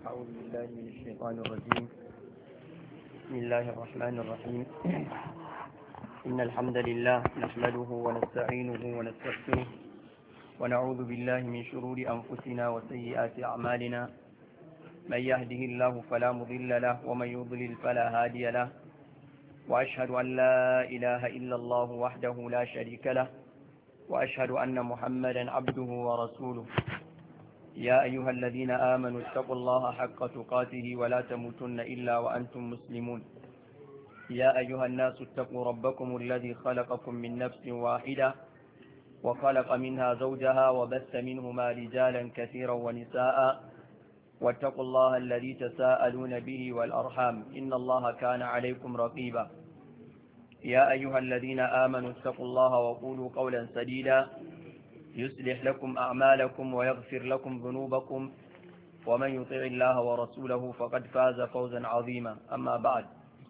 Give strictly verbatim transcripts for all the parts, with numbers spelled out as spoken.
أعوذ بالله من الشيطان الرجيم. بسم الله الرحمن الرحيم. إن الحمد لله نحمده ونستعينه ونستغفره ونعوذ بالله من شرور أنفسنا وسيئات أعمالنا. من يهده الله فلا مضل له ومن يضلل فلا هادي له، وأشهد أن لا إله إلا الله وحده لا شريك له، وأشهد أن محمدا عبده ورسوله. يا أيها الذين آمنوا اتقوا الله حق تقاته ولا تموتن إلا وأنتم مسلمون. يا أيها الناس اتقوا ربكم الذي خلقكم من نفس واحدة وخلق منها زوجها وبث منهما رجالا كثيرا ونساء، واتقوا الله الذي تساءلون به والأرحام إن الله كان عليكم رقيبا. يا أيها الذين آمنوا اتقوا الله وقولوا قولا سديدا يصلح لكم أعمالكم ويغفر لكم ذنوبكم، ومن يطع الله ورسوله فقد فاز فوزا عظيما. أما بعد،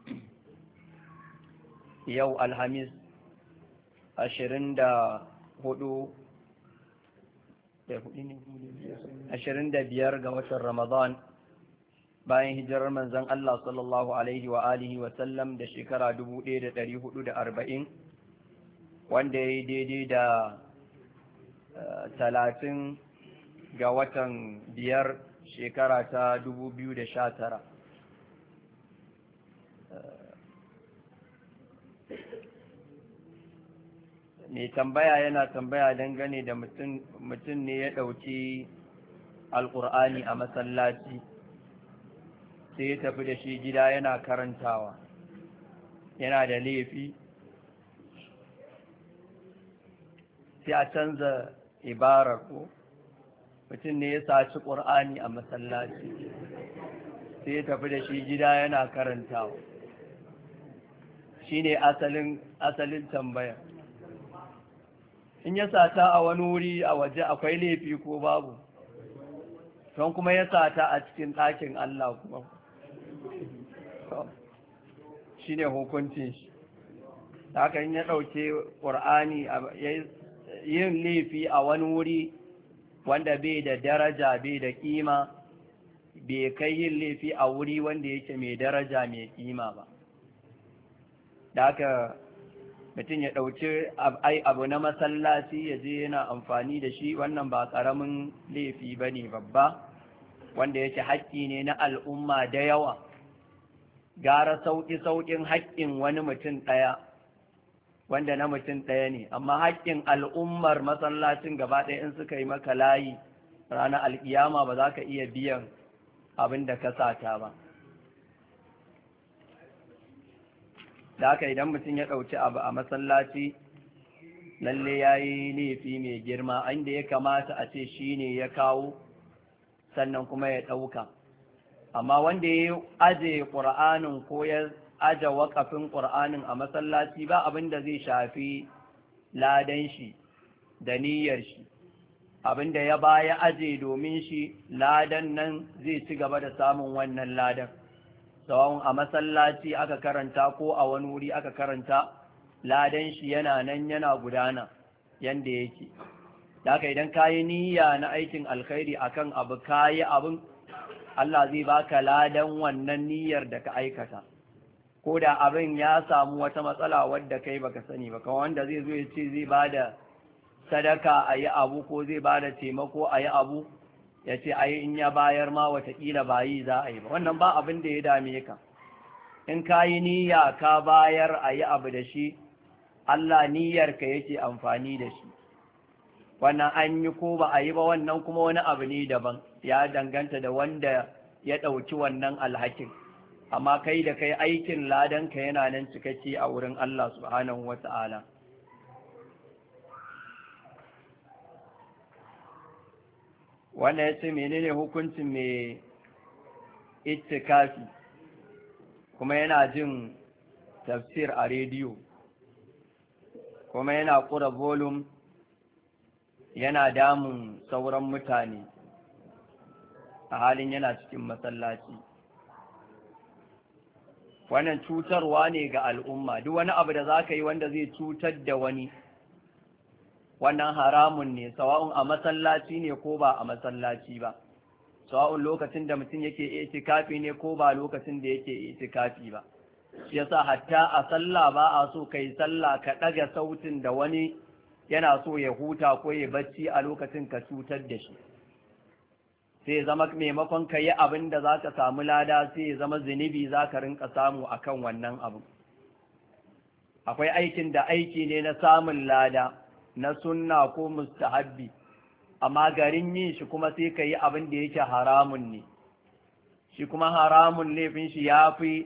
يو الحميس أشرين دا هدو أشرين دا بيار قوة رمضان bayan hijirar manzon Allah sallallahu alaihi wa alihi wa sallam da shekara dubu ɗaya da ɗari hudu da arba'in, wanda ya yi daidai da talatin ga watan biyar shekara ta dubu biyu da sha tara. Mai tambaya yana tambaya dangane da mutum ne ya ɗauki alƙur'ani a masallaci sai ya tafi da shi gida yana karantawa, yana da laifi? Sai a canza ibarar ko mutum ne ya saci ƙur'ani a masallaci sai ya tafi da shi gida yana karantawa, shi ne asalin asalin tambaya. In ya sata a wani wuri a waje akwai laifi ko babu? Don kuma ya sata a cikin ɗakin Allah kuma shi ne hukuncin shi. Haka in ya ɗauke ƙur'ani yin laifi a wani wuri wanda bai da daraja bai da ƙima, bai kai yin laifi a wuri wanda yake mai daraja mai ƙima ba. Da haka mutum ya ɗauki abu na masallaci ya je yana amfani da shi, wannan ba ƙaramin laifi ba ne babba, wanda yake haƙƙi ne na al'umma da yawa. Gara sauƙi-sauƙin haƙƙin wani mutum ɗaya wanda na mutum ɗaya ne, amma haƙƙin al'ummar masallacin gaba ɗaya in suka yi maka layi ranar alƙiyama ba za ka iya biyan abin da ka sata ba. Da haka idan mutum ya ɗauki abu a masallaci lalle ya yi laifi mai girma, inda ya kamata a ce shi ne ya kawo sannan kuma ya ɗauka. Amma wanda ya aje ƙur'anin ko ya aje waƙafin ƙur'anin a masallaci ba abin da zai shafi ladan shi da niyyar shi, abin da ya baya aje domin shi ladan nan zai ci gaba da samun wannan ladan, sawa'un a masallaci aka karanta ko a wani wuri aka karanta, ladan shi yana nan yana gudana yanda yake. Da haka idan ka yi niyya na aikin alkhairi akan abu, ka yi abin, Allah zai baka ladan wannan niyyar da ka aikata, ko da abin ya samu wata matsala wadda kai baka sani ba. Kawai wanda zai zo ya ce zai bada sadaka a yi abu ko zai bada taimako a yi abu, ya ce a yi in ya bayar ma watakila ba yi za a yi ba, wannan ba abin da ya dame ka. In ka yi niyya ka bayar a yi abu da shi, Allah niyyarka yake amfani da shi. Wannan an yi ko ba a yi ba, wannan kuma wani abu ne daban, ya danganta da wanda ya ɗauki wannan alhakin. Amma kai da kai aikin ladanka yana nan cikakke a wurin Allah subhanahu wa ta'ala. Wannan ya ce menene hukuncin mai itikafi kuma yana jin tafsir a rediyo kuma yana ƙura volume yana damun sauran mutane a halin yana cikin masallaci. Wannan cutarwa ne ga al'umma. Duk wani abu da za ka yi wanda zai cutar da wani, wannan haramun ne, sawa'un a masallaci ne ko ba a masallaci ba. sawa'un lokacin da mutum yake itikafi ne ko ba lokacin da yake itikafi ba. Shi yasa hatta a sallah ba a so kai sallah ka ɗaga sautin da wani yana so ya huta ko ya bacci a lokacin ka cutar da shi. Sai zama maimakon ka yi abin da za ka samu lada sai zama zunubi za ka rinka samu a kan wannan abu. Akwai aikin da aiki ne na samun lada na sunna ko mustahabbi, amma garin yin shi kuma sai ka yi abin da yake haramun ne. Shi kuma haramun laifin shi ya fi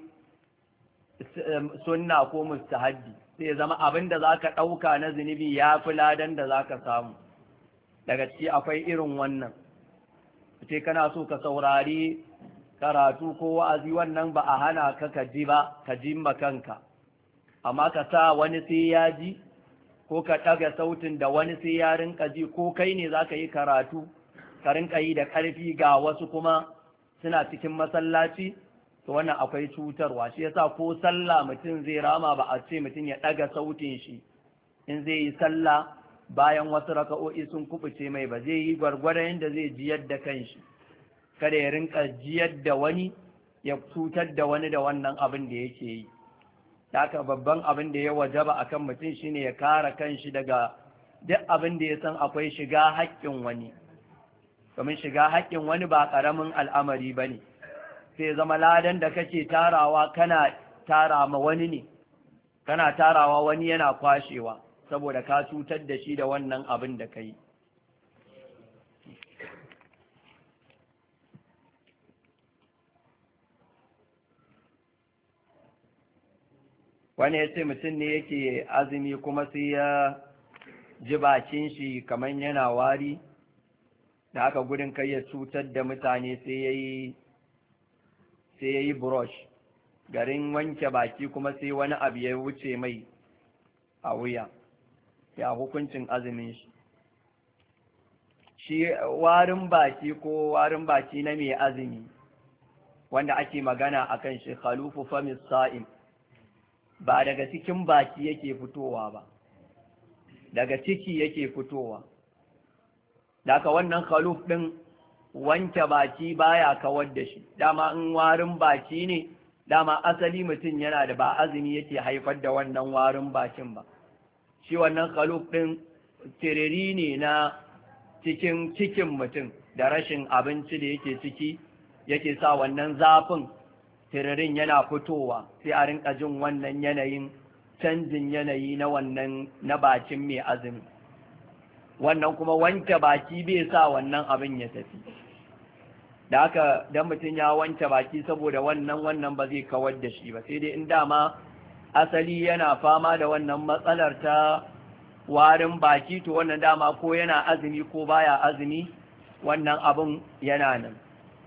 sunna ko mustahabbi, sai zama abin da za ka ɗauka na zunubi ya fi ladan da za ka samu. Daga ciki akwai irin wannan. ce kana so ka saurari karatu ko wa'azi, wannan ba a hana ka ka ji ba, ka ji kanka, amma ka sa wani sai ya ji ko ka ɗaga sautin da wani sai ya rinka ji, ko kai ne za ka yi karatu ka rinka yi da ƙarfi ga wasu kuma suna cikin masallaci, to wannan akwai cutarwa. Shi yasa ko sallah mutum zai rama ba a ce mutum ya ɗaga sautin shi in zai yi sallah bayan wasu raka'o'i sun kubuce mai ba, zai yi gwargwadon yadda zai jiyar da kanshi, kada ya rinka jiyar da wani ya cutar da wani da wannan abin da yake yi. Haka babban abin da ya wajaba akan mutum shine ya kare kanshi daga duk abin da ya san akwai shiga haƙƙin wani, domin shiga haƙƙin wani ba ƙaramin al'amari ba ne. Sai zama ladan da kake tarawa kana tara ma wani ne, kana tarawa wani yana kwashewa saboda ka cutar da shi da wannan abin da ka yi. Wani ya ce mutum ne yake azumi kuma sai ya ji bakin shi kamar yana wari, da haka gudun kai ya cutar da mutane sai ya yi sai ya yi brush, garin wanke baki kuma sai wani abu ya wuce mai a wuya, ya hukuncin azumin shi. Shi warin baki ko warin baki na mai azumi wanda ake magana akan shi khalufu famis sa'im, ba daga cikin baki yake fitowa ba, daga ciki yake fitowa. Daga wannan khaluf ɗin wanke baki baya kawar da shi. Dama in warin baki ne, dama asali mutum yana da ba azumi yake haifar da wannan warin bakin ba. Shi wannan khaluf ɗin tiriri ne na cikin cikin mutum da rashin abinci da yake ciki yake sa wannan zafin tiririn yana fitowa, sai a rinka jin wannan yanayin canjin yanayi na wannan na bakin mai azumi. Wannan kuma wanke baki bai sa wannan abin ya tafi. Da haka dan mutum ya wanke baki saboda wannan wannan ba zai kawar da shi ba, sai dai in dama asali yana fama da wannan matsalar ta warin baki, to wannan dama ko yana azumi ko baya azumi wannan abin yana nan.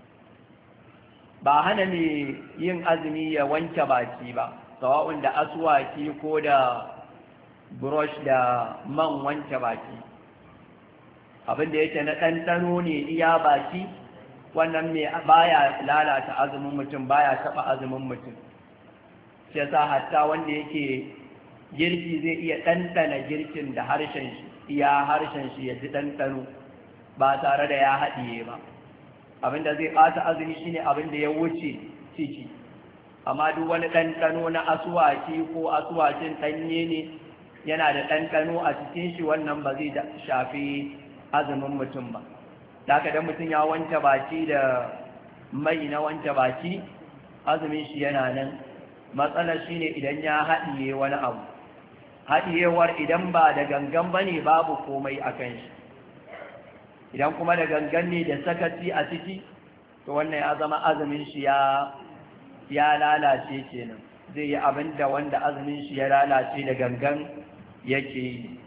Ba hana ne yin azumi ya wanke baki ba, sawa'un da aswaki ko da brush da man wanke baki. Abin da yake na ɗanɗano ne iya baki, wannan mai baya lalata azumin mutum, baya taɓa azumin mutum. Shi yasa hatta wanda yake girki zai iya ɗanɗana girkin da harshen shi, iya harshen shi ya ji ɗanɗano ba tare da ya haɗiye ba. Abinda zai ɓata azumi shine abinda ya wuce ciki, amma duk wani ɗanɗano na asuwaki ko asuwakin ɗanye ne yana da ɗanɗano a cikin shi, wannan ba zai shafi azumin mutum ba. Da haka dan mutum ya wanke baki da mai na wanke baki, azumin shi yana nan. Matsalar shine idan ya haɗiye wani abu, haɗiyewar idan ba da gangan ba ne babu komai a kan shi, idan kuma da gangan ne da sakaci a ciki, to wannan ya zama azumin shi ya ya lalace kenan, zai yi abin da wanda azumin shi ya lalace da gangan yake yi.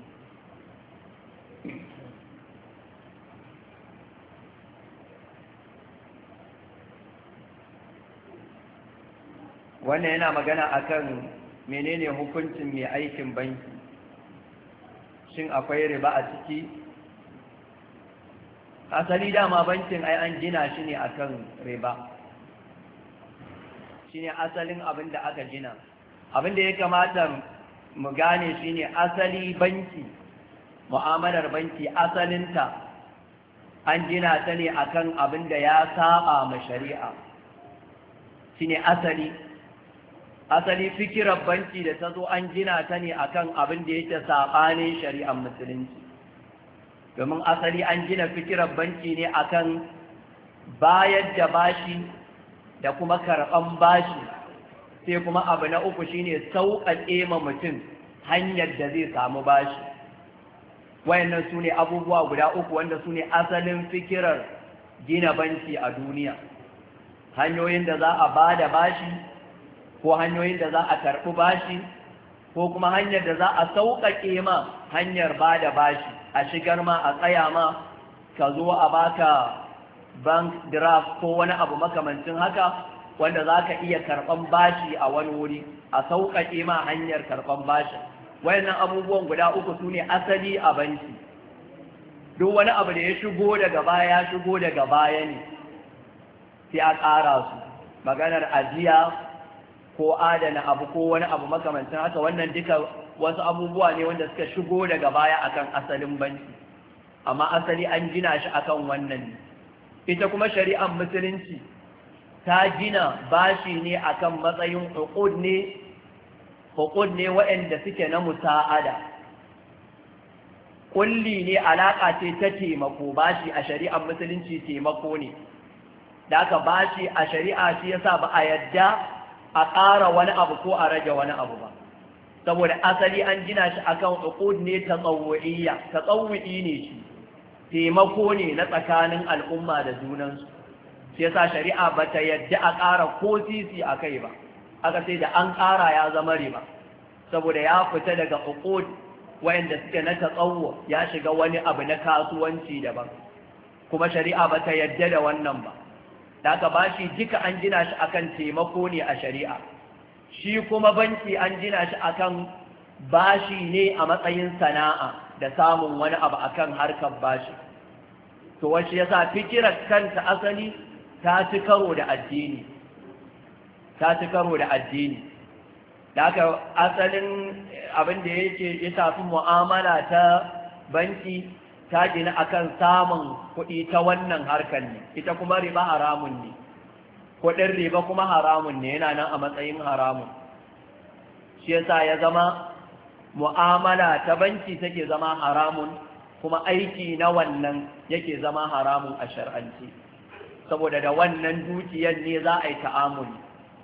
Wannan yana magana akan menene hukuncin mai aikin banki, shin akwai riba a ciki? Asali dama bankin ai an gina shi ne akan riba, shine asalin abin da aka gina. Abin da ya kamata mu gane shine asali banki, mu'amalar banki asalinta an gina ta ne akan abin da ya saba ma shari'a shine asali asali fikirar banki da ta zo an gina ta ne akan abin da yake saɓanin shari'ar musulunci domin asali an gina fikirar banki ne akan bayar da bashi da kuma karɓan bashi sai kuma abu na uku shine sauƙaƙe ma mutum hanyar da zai samu bashi wayannan su ne abubuwa guda uku wanda su ne asalin fikirar gina banki a duniya hanyoyin da za a ba da bashi ko hanyoyin da za a karɓi bashi ko kuma hanyar da za a sauƙaƙe ma hanyar ba da bashi a shigar ma a tsaya ma ka zo a baka bank draft ko wani abu makamancin haka wanda za ka iya karɓan bashi a wani wuri a sauƙaƙe ma hanyar karɓan bashi wayannan abubuwan guda uku su ne asali a banki duk wani abu da ya shigo daga baya ya shigo daga baya ne sai a ƙara su maganar ajiya ko adana abu ko wani abu makamancin haka wannan duka wasu abubuwa ne wanda suka shigo daga baya akan asalin banki amma asali an gina shi akan wannan ne ita kuma shari'ar musulunci ta gina bashi ne akan matsayin uqud ne uqud ne waɗanda suke na musa'ada kulli ne alaka ce ta taimako bashi a shari'ar musulunci taimako ne da aka bashi a shari'a shi yasa ba a yadda a ƙara wani abu ko a rage wani abu ba saboda asali an gina shi akan uqud ne tatawwu'iyya tatawwu'i ne shi taimako ne na tsakanin al'umma da junansu shi yasa shari'a ba ta yadda a ƙara ko sisi a kai ba aka sai da an ƙara ya zama riba saboda ya fita daga uqud wayanda suke na tatawwu ya shiga wani abu na kasuwanci daban kuma shari'a ba ta yadda da wannan ba da aka bashi duka an gina shi akan taimako ne a shari'a shi kuma banki an gina shi akan bashi ne a matsayin sana'a da samun wani abu akan harkar bashi to wace yasa fikirar kanta asali ta ci karo da addini ta ci karo da addini da aka asalin abin da yake ya shafi mu'amala ta banki ta gina akan samun kuɗi ta wannan harkar ne ita kuma riba haramun ne kuɗin riba kuma haramun ne yana nan a matsayin haramun shi yasa ya zama mu'amala ta banki take zama haramun kuma aiki na wannan yake zama haramun a shar'anci saboda da wannan dukiyar ne za a yi ta'amuli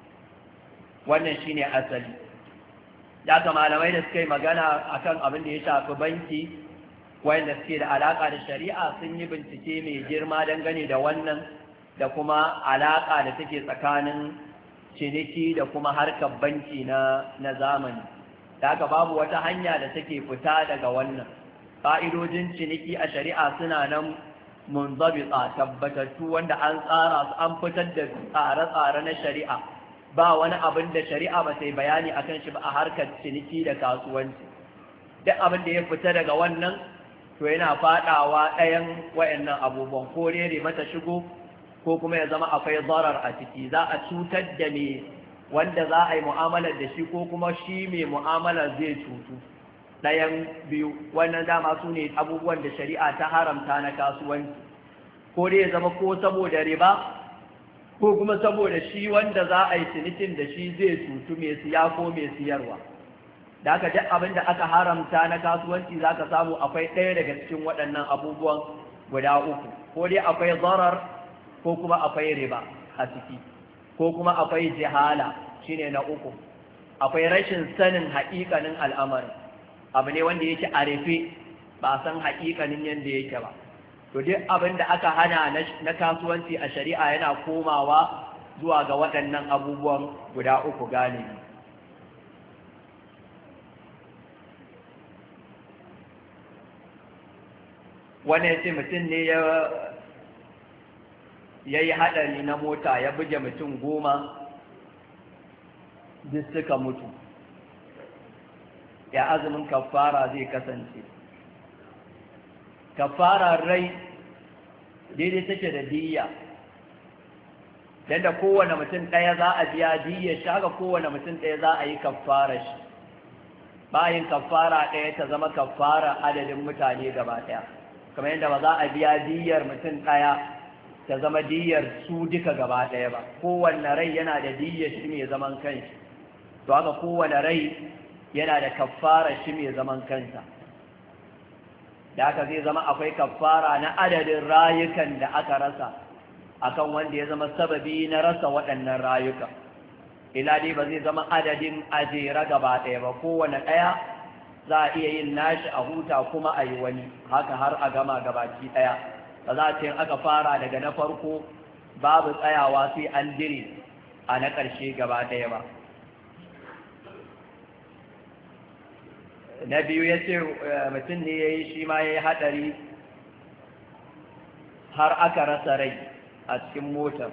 wannan shine asali ya ga malamai da suka yi magana akan abin da ya shafi banki wanda suke da alaka da shari'a sun yi bincike mai girma dangane da wannan da kuma alaka da take tsakanin ciniki da kuma harkar banki na na zamani da haka babu wata hanya da take fita daga wannan ƙa'idojin ciniki a shari'a suna nan munzabita tabbatattu wanda an tsara su an fitar da tsare-tsare na shari'a ba wani abin da shari'a ba sai bayani akan shi ba a harkar ciniki da kasuwanci duk abin da ya fita daga wannan to yana fadawa ɗayan wayannan abubuwan ko rere mata shigo ko kuma ya zama akwai zarar a ciki za a cutar da me wanda za a yi mu'amalar da shi ko kuma shi mai mu'amalar zai cutu ɗayan biyu wannan dama su ne abubuwan da shari'a ta haramta na kasuwanci ko dai ya zama ko saboda riba ko kuma saboda shi wanda za a yi cinikin da shi zai cutu mai siya ko mai siyarwa da aka duk abin da aka haramta na kasuwanci za ka samu akwai ɗaya daga cikin waɗannan abubuwan guda uku ko dai akwai zarar ko kuma akwai riba a ciki ko kuma akwai jihala shine na uku akwai rashin sanin haƙiƙanin al'amarin abu ne wanda yake a rufe ba san haƙiƙanin yadda yake ba to duk abin da aka hana na kasuwanci a shari'a yana komawa zuwa ga waɗannan abubuwan guda uku galibi wani ya ce mutum ne ya yi haɗari na mota ya buge mutum goma duk suka mutu ya azumin kafara zai kasance kafara rai daidai take da diyya dan da kowane mutum ɗaya za a biya diyya shi haka kowane mutum ɗaya za a yi kafara shi bayan kafara ɗaya ta zama kafara adadin mutane gaba ɗaya kamar yadda ba za a biya diyar mutum ɗaya ta zama diyar su duka gaba ɗaya ba, kowanne rai yana da diyar shi mai zaman kanshi, to haka kowanne rai yana da kaffara shi mai zaman kansa, da haka zai zama akwai kaffara na adadin rayukan da aka rasa akan wanda ya zama sababi na rasa waɗannan rayuka. Ila dai ba zai zama adadin ajera gaba ɗaya ba, kowane ɗaya za a iya yin nashi a huta kuma a yi wani haka har a gama gabaki ɗaya. Ba za a ce aka fara daga na farko babu tsayawa sai an dire a na ƙarshe gaba ɗaya ba. Na biyu ya ce mutum ne ya yi shi ma ya yi haɗari har aka rasa rai a cikin motar,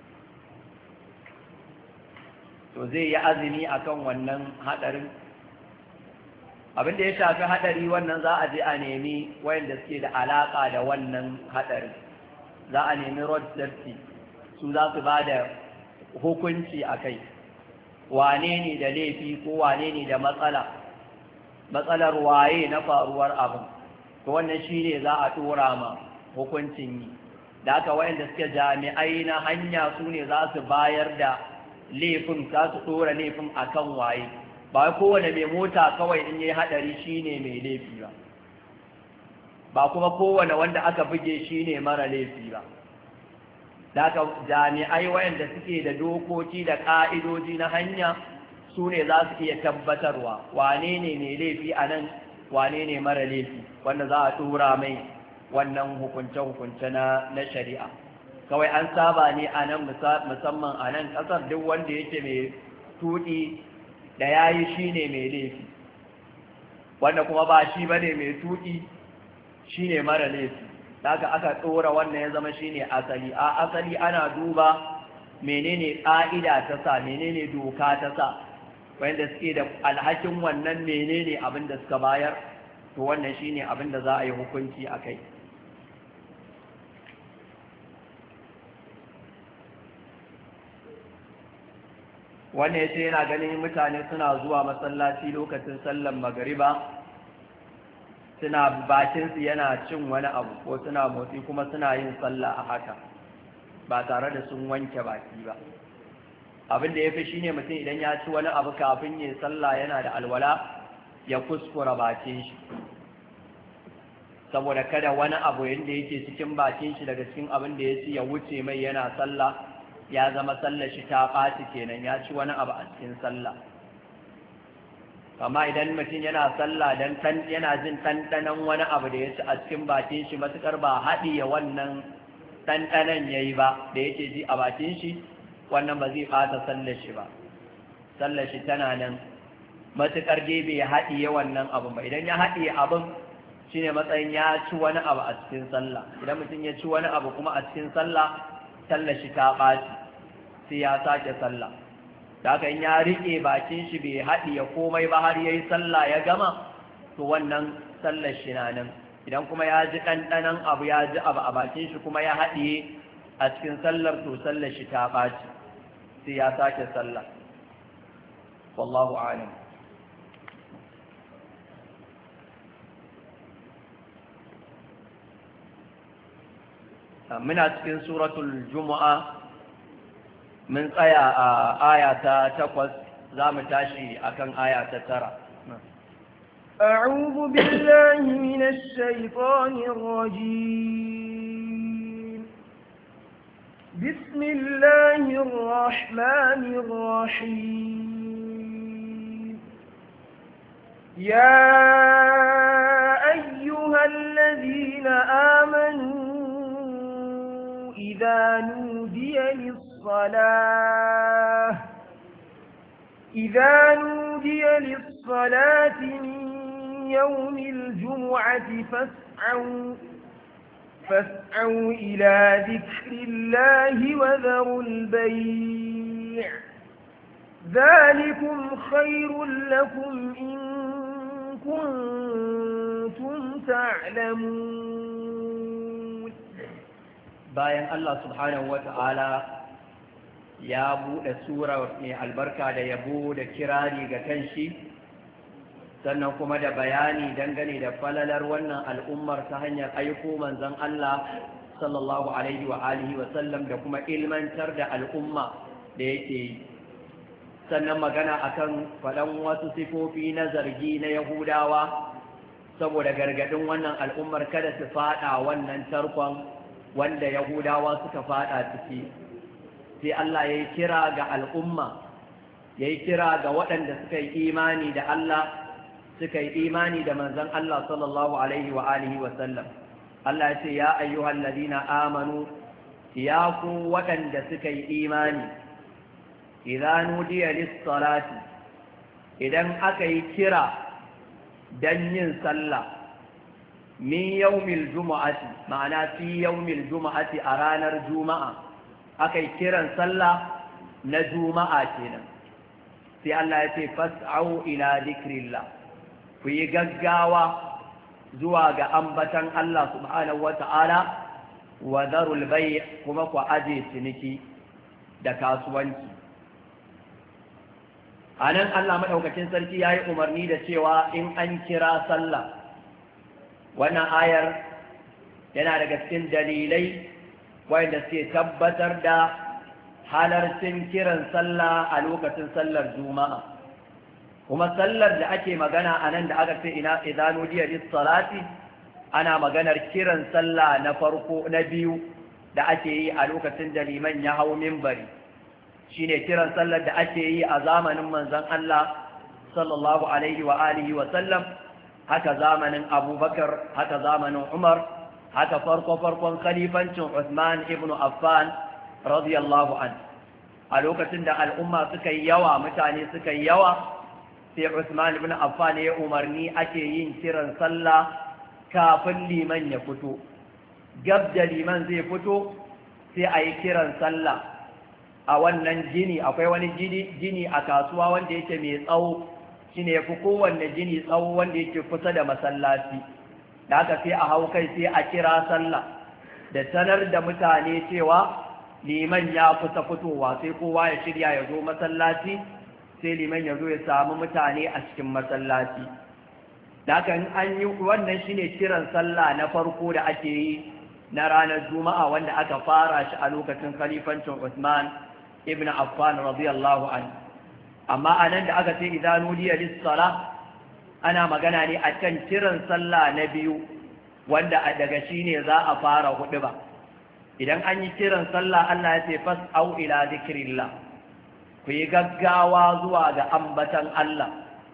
to zai yi azumi akan wannan haɗarin. Abin da ya shafi haɗari wannan za a je a nemi wayanda suke da alaƙa da wannan haɗarin, za a nemi road safety, su za su ba da hukunci a kai, wane ne da laifi ko wane ne da matsala, matsalar waye na faruwar abin, to wannan shi ne za a ɗora ma hukuncin yi. Da aka wayanda suke jami'ai na hanya su ne za su bayar da laifin, za su ɗora laifin akan waye, ba kowane mai mota kawai in yi haɗari shine mai laifi ba, ba kuma kowane wanda aka buge shine mara laifi ba. Da aka jami'ai wayanda suke da dokoki da ƙa'idoji na hanya su ne za su iya tabbatarwa wane ne mai laifi a nan, wane ne mara laifi, wanda za a ɗora mai wannan hukunce-hukunce na shari'a. Kawai an saba ne a nan, musamman a nan ƙasar, duk wanda yake mai tuɗi da ya yi shi ne mai laifi, wanda kuma ba shi ba ne mai tuƙi shi ne mara laifi. Daga aka ɗora wannan ya zama shi ne asali. A asali ana duba menene ƙa'ida ta sa, menene doka ta sa, wanda suke da alhakin wannan menene abin da suka bayar, to wannan shi ne abin da za a yi hukunci a kai. wannan ya ce yana ganin mutane suna zuwa masallaci lokacin sallan magariba, suna bakinsu yana cin wani abu ko suna motsi kuma suna yin sallah a haka ba tare da sun wanke baki ba. Abin da ya fi shi ne mutum idan ya ci wani abu kafin ya sallah yana da alwala ya kuskura bakin shi, saboda kada wani abu yadda yake cikin bakin shi daga cikin abin da ya ci ya wuce mai yana sallah, ya zama sallar shi ta ɓaci kenan, ya ci wani abu a cikin sallah. Amma idan mutum yana sallah dan yana jin ɗanɗanon wani abu da ya ci a cikin bakin shi, matuƙar ba haɗiye wannan ɗanɗanon ya yi ba da yake ji a bakin shi, wannan ba zai ɓata sallar shi ba, sallar shi tana nan matuƙar dai bai haɗiye wannan abu ba. Idan ya haɗiye abin shine matsayin ya ci wani abu a cikin sallah. Idan mutum ya ci wani abu kuma a cikin sallah, sallar shi ta ɓaci, sai ya sake sallah. Da haka in ya riƙe bakin shi bai haɗiye komai ba har ya yi sallah ya gama, to wannan sallar shi na nan. Idan kuma ya ji ɗanɗanon abu, ya ji abu a bakin shi kuma ya haɗiye a cikin sallar, to sallar shi ta ɓaci, sai ya sake sallah. Wallahu a'lam. Muna cikin suratul Jumu'a, mun tsaya a aya ta takwas, za mu tashi akan aya ta tara. أعوذ بالله من الشيطان الرجيم. بسم الله الرحمن الرحيم. يا أيها الذين آمنوا إذا نودي للصلاة إذا نودي للصلاة من يوم الجمعة فاسعوا فاسعوا إلى ذكر الله وذروا البيع ذلكم خير لكم إن كنتم تعلمون. bayan Allah subhanahu wata'ala ya buɗe sura mai albarka da yabo da kirari ga kanshi, sannan kuma da bayani dangane da falalar wannan al'ummar ta hanyar aiko manzon Allah sallallahu alaihi wa alihi wa sallam da kuma ilmantar da al'umma da yake yi. Sannan magana akan faɗan wasu sifofi na zargi na Yahudawa saboda gargadin wannan al'ummar kada su faɗa wannan tarkon wanda Yahudawa suka faɗa ciki. Sai Allah ya yi kira ga al'umma, ya yi kira ga waɗanda suka yi imani da Allah, suka yi imani da manzon Allah sallallahu alaihi wa alihi wa sallam. Allah ya ce ya ayyuhal ladina amanu, ya ku waɗanda suka yi imani, idan nudiya lis-salati, idan aka yi kira dan yin sallah min yawmil jumu'ati, ma'ana fi yawmil jumu'ati, a ranar juma'a aka yi kiran sallah na juma'a kenan. Sai Allah ya ce fas'au ila dhikrillah, ku yi gaggawa zuwa ga ambatan Allah subhanahu wata'ala wa dharul bay', kuma ku aje ciniki da kasuwanci. Anan Allah madaukakin sarki yayi umarni da cewa in an kira sallah, wannan ayar yana daga cikin dalilai wanda suke tabbatar da halarcin kiran sallah a lokacin sallar juma'a. Kuma sallar da ake magana a nan da aka ce ina idanu diya lis-salati, ana maganar kiran sallah na farko na biyu da ake yi a lokacin da liman ya hau minbari, shine kiran sallar da ake yi a zamanin manzon Allah sallallahu alaihi wa alihi wa sallam, haka zamanin Abubakar, haka zamanin Umar, haka farko farkon khalifancin Uthman ibn Affan radiyallahu an. A lokacin da al'umma suka yi yawa, mutane suka yi yawa, sai Uthman ibn Affan ya umarni ake yin kiran sallah kafin liman ya fito. Gab da liman zai fito sai a yi kiran sallah a wannan gini. Akwai wani gini a kasuwa wanda yake mai tsawo, shine yafi kowanne gini tsawo, wanda yake kusa da masallaci. Da haka sai a hau kai sai a kira sallah da sanar da mutane cewa liman ya kusa fitowa, sai kowa ya shirya ya zo masallaci, sai liman ya zo ya samu mutane a cikin masallaci. Da haka an yi wannan shine kiran sallah na farko da ake yi na ranar juma'a, wanda aka fara shi a lokacin khalifancin Uthman ibn Affan radiyallahu anhu. Amma anan da aka ce idan nudiya lis-salah, ana magana ne akan kiran sallah na biyu, wanda daga shine za a fara huɗuba. Idan an yi kiran sallah, Allah ya ce fas'au ila dhikrillah, ku yi gaggawa zuwa ga ambatan Allah.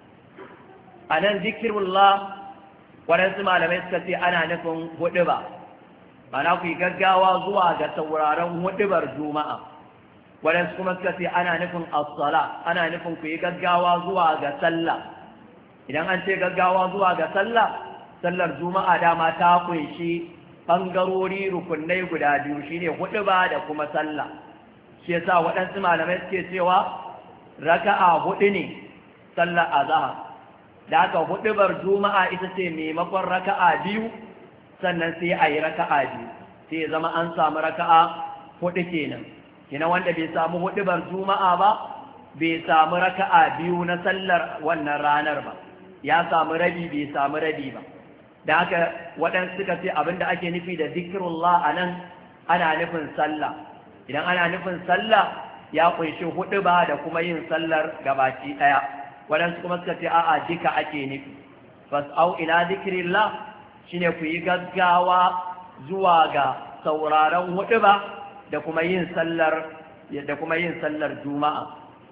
Anan zikrullah, waɗansu malamai suka ce ana nufin huɗuba, ana ku yi gaggawa zuwa ga sauraron huɗubar juma'a. Waɗansu kuma suka ce ana nufin as-sala, ana nufin ku yi gaggawa zuwa ga sallah. Idan an ce gaggawa zuwa ga sallah, sallar juma'a dama ta kunshi ɓangarori rukunai guda biyu, shine huɗuba da kuma sallah. Shi yasa waɗansu malamai suke cewa raka'a huɗu ne sallar azhar, da haka huɗubar juma'a ita ce maimakon raka'a biyu, sannan sai a yi raka'a biyu, sai ya zama an samu raka'a huɗu kenan. Kina wanda bai samu huɗubar juma'a ba, bai samu raka'a biyu na sallar wannan ranar ba, ya samu rabi bai samu rabi ba. Da haka waɗansu suka ce abinda ake nufi da zikrullah a nan ana nufin sallah. Idan ana nufin sallah ya kunshi huɗuba da kuma yin sallar gabaki ɗaya. Waɗansu kuma suka ce a'a duka ake nufi. Fas'au ila zikrillah shine ku yi gaggawa zuwa ga sauraron huɗuba da kuma yin sallar da kuma yin sallar juma'a.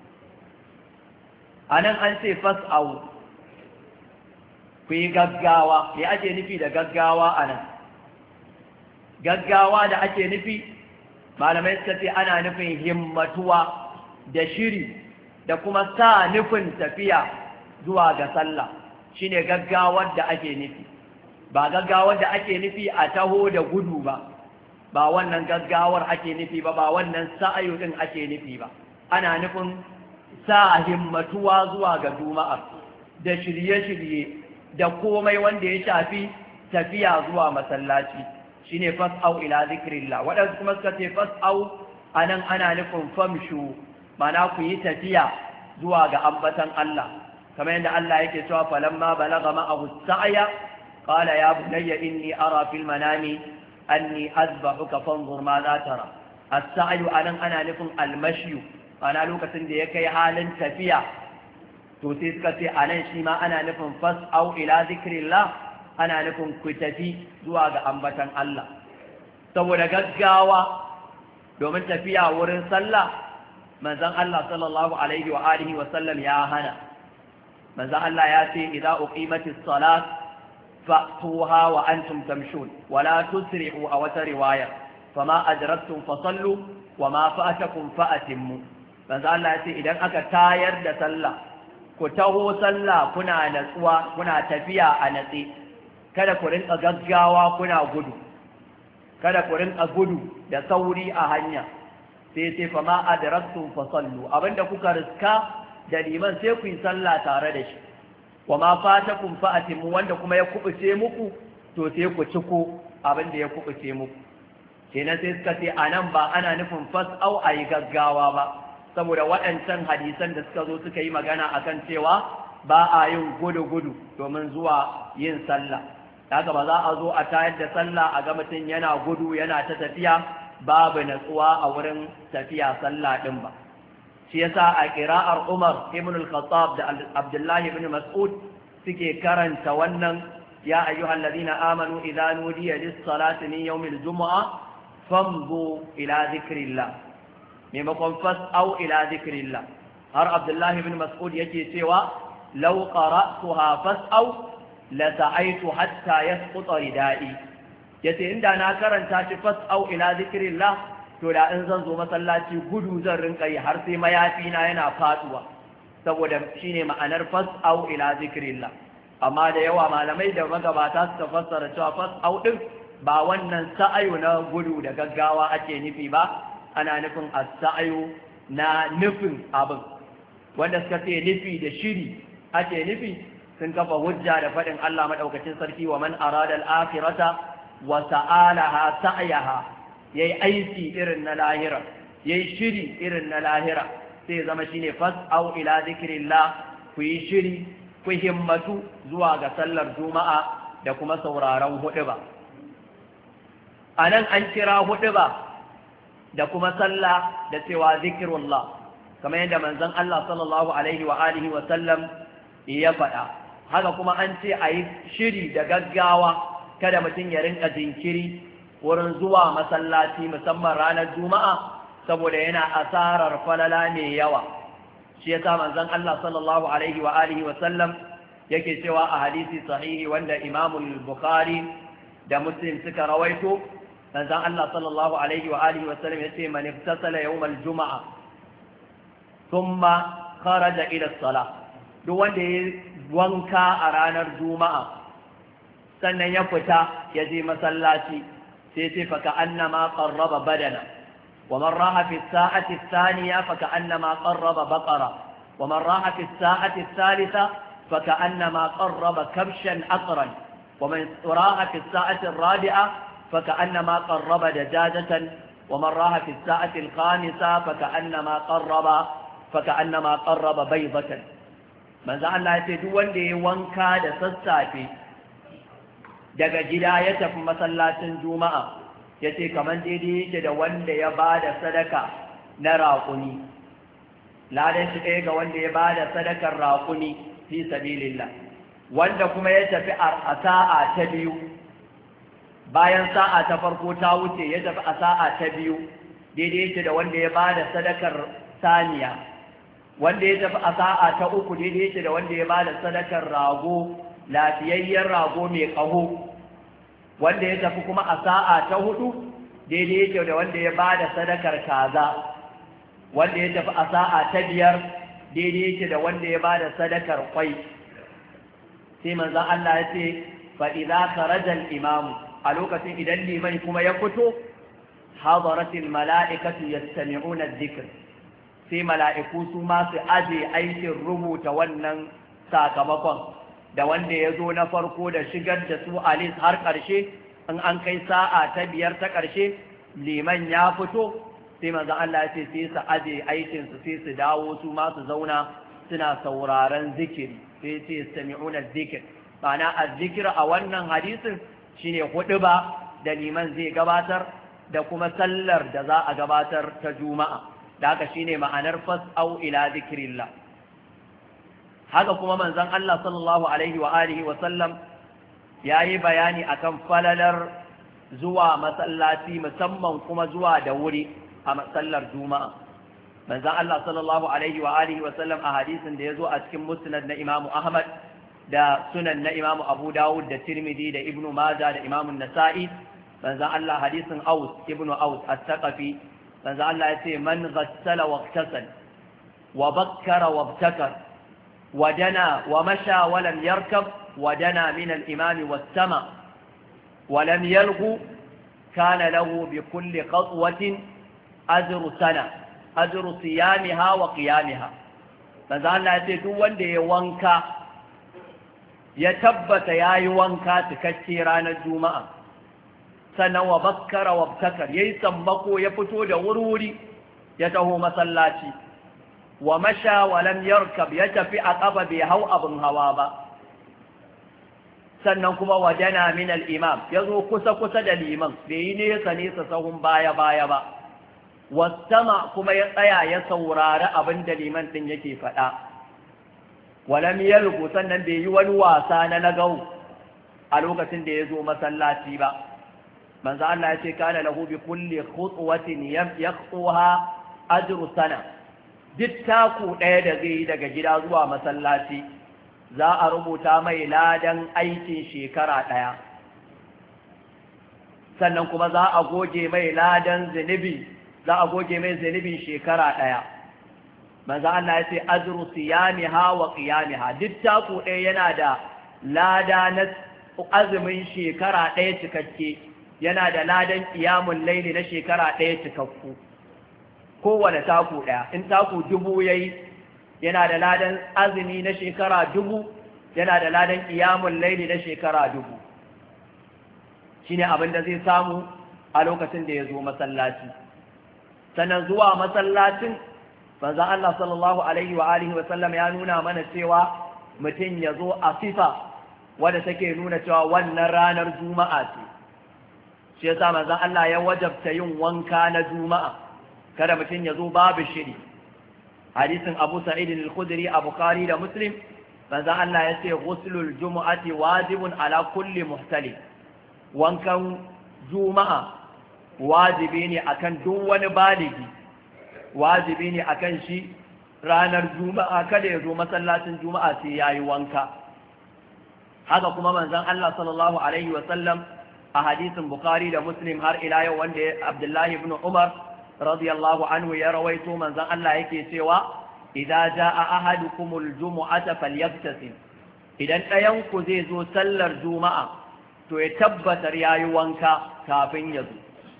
Anan an ce fas'au, ku yi gaggawa. Me ake nufi da gaggawa anan? Gaggawa da ake nufi, malamai suka ce ana nufin himmatuwa da shiri da kuma sa nufin tafiya zuwa ga sallah, shine gaggawar da ake nufi. Ba gaggawar da ake nufi a taho da gudu ba, ba wannan gaggawar ake nufi ba, ba wannan sa'ayu din ake nufi ba. Ana nufin sa himmatuwa zuwa ga juma'a da shirye-shirye da komai wanda ya shafi tafiya zuwa masallaci, shine fas'au ila zikrillah. Waɗansu kuma suka ce fas'au anan ana nufin famshu, mana ku yi tafiya zuwa ga ambatan Allah. kamar yadda Allah yake cewa falamma balagha ma'ahu as-sa'ya qala ya bunayya inni ara fil manami anni azbahuka fanzur ma za tara. as-sa'yu anan ana nufin al-mashyu, ana lokacin da ya kai halin tafiya to sai suka ce anan shi ma ana nufin fas'au ila zikrillah, ana nufin ku tafi zuwa ga ambatan Allah saboda gaggawa domin tafiya wurin sallah manzon Allah sallallahu alaihi wa alihi wa sallam ya hana. manzon Allah ya ce idza uqimatis salat fa'tuha wa antum tamshun wa la tusri'u aw riwaya fama adraktum fasallu wa ma fa'atakum fa'atimmu. manzon Allah ya ce idan aka tayar da sallah ku taho sallah kuna natsuwa kuna tafiya a natsi, kada ku rinka gaggawa kuna gudu, kada ku rinka gudu da sauri a hanya. sai sai fa ma adraktum fa sallu, abinda kuka riska da liman sai ku yi sallah tare da shi, wa ma fatakum fa atimu, wanda kuma ya kubuce muku to sai ku ciko abinda ya kubuce muku. kenan sai suka ce anan ba ana nufin fas'au ayi gaggawa ba, saboda waɗancan hadisan da suka zo suka yi magana akan cewa ba a yin gudu-gudu domin zuwa yin sallah. haka ba za a zo a tayar da sallah a ga mutum yana gudu yana ta tafiya babu natsuwa a wurin tafiya sallah din ba. shi yasa a qira'ar Umar ibn al-Khattab da Abdullah ibn Mas'ud suke karanta wannan ya ayyuhal ladina amanu idza nudiya lis-salati min yawmil jumu'a famdu ila dhikrillah, maimakon fas'au ila dhikrillah. har Abdullah ibn Mas'ud yake cewa law qara'tuha fas'au la sa'aitu hatta yasquta ridai, yace inda na karanta shi fas'au ila zikrillah to da in zan zo masallaci gudu zan rinka yi har sai mayafi na yana faduwa, saboda shine ma'anar fas'au ila zikrillah. amma da yawa malamai da magabata suka fassara cewa fas'au din ba wannan sa'ayu na gudu da gaggawa ake nufi ba, ana nufin as-sa'ayu na nufin abin, wanda suka ce nufi da shiri ake nufi sun kafa hujja da faɗin Allah maɗaukacin sarki wa man arada al-akhirata wa sa'alaha sa'yaha, yayi aiki irin na lahira, yayi shiri irin na lahira, sai zama shine fas'au ila zikrillah, ku yi shiri ku himmatu zuwa ga sallar juma'a da kuma sauraron huɗuba. anan an kira huɗuba da kuma sallah da cewa zikrullah, kamar yadda manzon Allah sallallahu alaihi wa alihi wa sallam ya faɗa. haka kuma an ce a yi shiri da gaggawa, kada mutum ya rinka jinkiri wurin zuwa masallaci musamman ranar juma'a, saboda yana asarar falala mai yawa. shi yasa manzon Allah sallallahu alaihi wa alihi wa sallam yake cewa a hadisi sahihi wanda Imam al-Bukhari da Muslim suka rawaito, manzon Allah sallallahu alaihi wa alihi wa sallam yace man iftasala yawm al-jum'a thumma kharaja ila as-salah, duk wanda ya wanka a ranar juma'a sannan ya fita ya je masallaci, sai ce fa ka'annama qarraba badana, wa man raha fi as-sa'ati ath-thaniya fa ka'annama qarraba baqara, wa man raha fi as-sa'ati ath-thalitha fa ka'annama qarraba kabshan aqran, wa man raha fi as-sa'ati ar-rabi'a fa ka'annama qarraba dajajatan, wa man raha fi as-sa'ati al-khamisa fa ka'annama qarraba fa ka'annama qarraba baydatan. manzo Allah ya ce duk wanda ya wanka da sassafe daga gida ya tafi masallacin juma'a, ya ce kamar daidai yake da wanda ya ba da sadaka na raƙuni, ladan shi ɗaya ga wanda ya ba da sadakar raƙuni fi sabilillah. wanda kuma ya tafi a sa'a ta biyu, bayan sa'a ta farko ta wuce ya tafi a sa'a ta biyu, daidai yake da wanda ya ba da sadakar saniya. wanda ya tafi a sa'a ta uku daidai yake da wanda ya ba da sadakar rago, lafiyayyen rago mai ƙaho. wanda ya tafi kuma a sa'a ta hudu daidai yake da wanda ya ba da sadakar kaza. wanda ya tafi a sa'a ta biyar daidai yake da wanda ya ba da sadakar kwai. sai manzon Allah ya ce fa idza kharaja al-imam, a lokacin idan liman kuma ya fito, hadaratil mala'ikatu yastami'una adh-dhikr, sai mala'iku su ma su aje aikin rubuta wannan sakamakon da wanda ya zo na farko da shigar da su a list har ƙarshe. in an kai sa'a ta biyar ta ƙarshe liman ya fito, sai manzon Allah ya ce sai su aje aikinsu sai su dawo su ma su zauna suna sauraron zikiri sai ce yastami'una zikir ma'ana azzikir a wannan hadisin shine huɗuba da liman zai gabatar da kuma sallar da za a gabatar ta juma'a da haka shine ma'anar fas'au ila zikrillah. Haka kuma manzon Allah sallallahu alaihi wa alihi wa sallam yayi bayani akan falalar zuwa masallaci musamman kuma zuwa da wuri a sallar juma'a. Manzon Allah sallallahu alaihi wa alihi wa sallam a hadisin da yazo a cikin musnad na Imam Ahmad da sunan na Imam Abu Dawud da Tirmidhi da Ibn Majah da Imam An-Nasa'i, manzon Allah hadisin Aus ibn Aus At-Taqafi, manzon Allah yace man ghassala waqtasal wa bakkara wabtakar wa dana wa masha wa lam yarkab wa dana min al-imam was-sama wa lam yalghu kana lahu bi kulli qatwatin ajru sana ajru siyamiha wa qiyamiha. manzon Allah yace duk wanda ya wanka ya tabbata yayi wanka cikakke ranar juma'a sannan wa bakkara wa bakar yayi sammako ya fito da wurwuri ya taho masallaci wa masha wa lam yarkab ya tafi a kafa bai hau abin hawa ba sannan kuma wajana min al-imam yazo kusa kusa da liman bai yi nesa nesa sahun baya baya ba wasama kuma ya tsaya ya saurari abin da liman din yake faɗa walam yalgu sannan bai yi wani wasa na nagau a lokacin da ya zo masallaci ba. manzo Allah ya ce kana lahu bi kulli khutwatin yaqtuha ajru sana duk taku ɗaya da zai yi daga gida zuwa masallaci za a rubuta mai ladan aikin shekara ɗaya sannan kuma za a goge mai ladan zunubi za a goge mai zunubin shekara ɗaya. manzo Allah ya ce ajru siyamiha wa qiyamiha duk taku ɗaya yana da lada na azumin shekara ɗaya cikakke yana da ladan ƙiyamun laili na shekara ɗaya cikakku kowane taku ɗaya in taku dubu ya yi yana da ladan azumi na shekara dubu yana da ladan ƙiyamun laili na shekara dubu shi ne abin da zai samu a lokacin da ya zo masallaci. Sannan zuwa masallacin manzon Allah sallallahu alaihi wa alihi wa sallam ya nuna mana cewa mutum ya zo a sifa wadda take nuna cewa wannan ranar juma'a ce. Shi yasa manzon Allah ya wajabta yin wanka na juma'a kada mutum ya zo babu shiri. Hadisin Abu Sa'id al-Khudri a Bukhari da Muslim manzon Allah ya ce ghuslul jumu'ati wajibun ala kulli muhtalim. Wankan juma'a wajibi ne akan duk wani baligi, wajibi ne akan shi ranar juma'a kada ya zo masallacin juma'a sai yayi wanka. Haka kuma manzon Allah sallallahu alaihi wa sallam a hadisin Bukhari da Muslim har ila yau wanda Abdullahi ibn Umar radiyallahu anhu ya rawaito manzon Allah yake cewa idza jaa ahadukumul jumu'ata falyaghtasil idan ɗayan ku zai zo sallar juma'a to ya tabbatar yayi wanka kafin ya zo.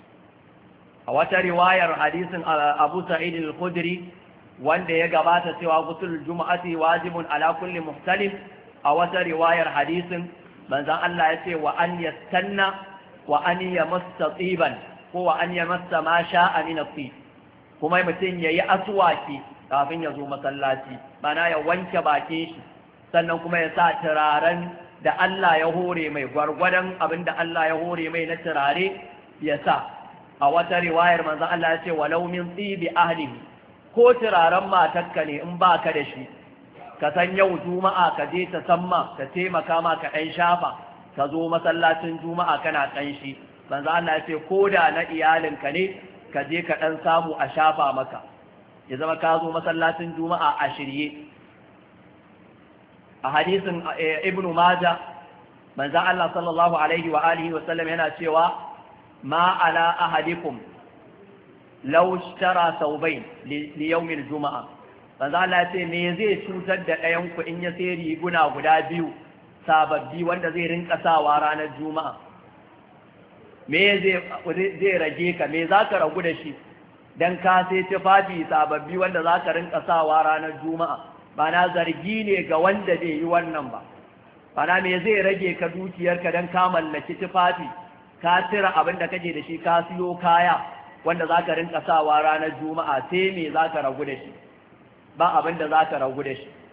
A wata riwayar hadisin Abu Sa'id al-Khudri wanda ya gabata cewa ghusl jumu'ati wajibun ala kulli muhtalim, a wata riwayar hadisin manzon Allah ya ce wa an yastanna wa an yamassa tsiban ko wa an yamassa ma sha'a min at-tib, kuma mutum yayi aswaki kafin ya zo masallaci mana ya wanke bakin shi sannan kuma ya sa turaren da Allah ya hore mai gwargwadon abinda Allah ya hore mai na turare ya sa. A wata riwayar manzon Allah ya ce walau min tsibi ahlihi ko turaren matarka ne in baka da shi ka san yau juma'a ka je ta samma ka taimaka ma ka ɗan shafa ka zo masallacin juma'a kana ƙanshi. manzo Allah ya ce ko da na iyalinka ne ka je ka ɗan samu a shafa maka ya zama ka zo masallacin juma'a a shirye. A hadisin Ibn Majah manzo Allah sallallahu alaihi wa alihi wa sallam yana cewa ma ala ahadikum law ishtara thawbayn li yawm al-jum'a. manzo Allah ya ce me zai cutar da ɗayan ku in ya sai riguna guda biyu sababbi wanda zai rinka sawa ranar juma'a? Me zai zai rage ka, me zaka ragu da shi dan ka sai tufafi sababbi wanda zaka rinka sawa ranar juma'a? Bana zargi ne ga wanda bai yi wannan ba. Bana me zai rage ka dukiyarka dan ka mallaki tufafi ka tira abin da kake da shi ka siyo kaya wanda zaka rinka sawa ranar juma'a, sai me zaka ragu da shi? Ba abin da zaka ragu da shi.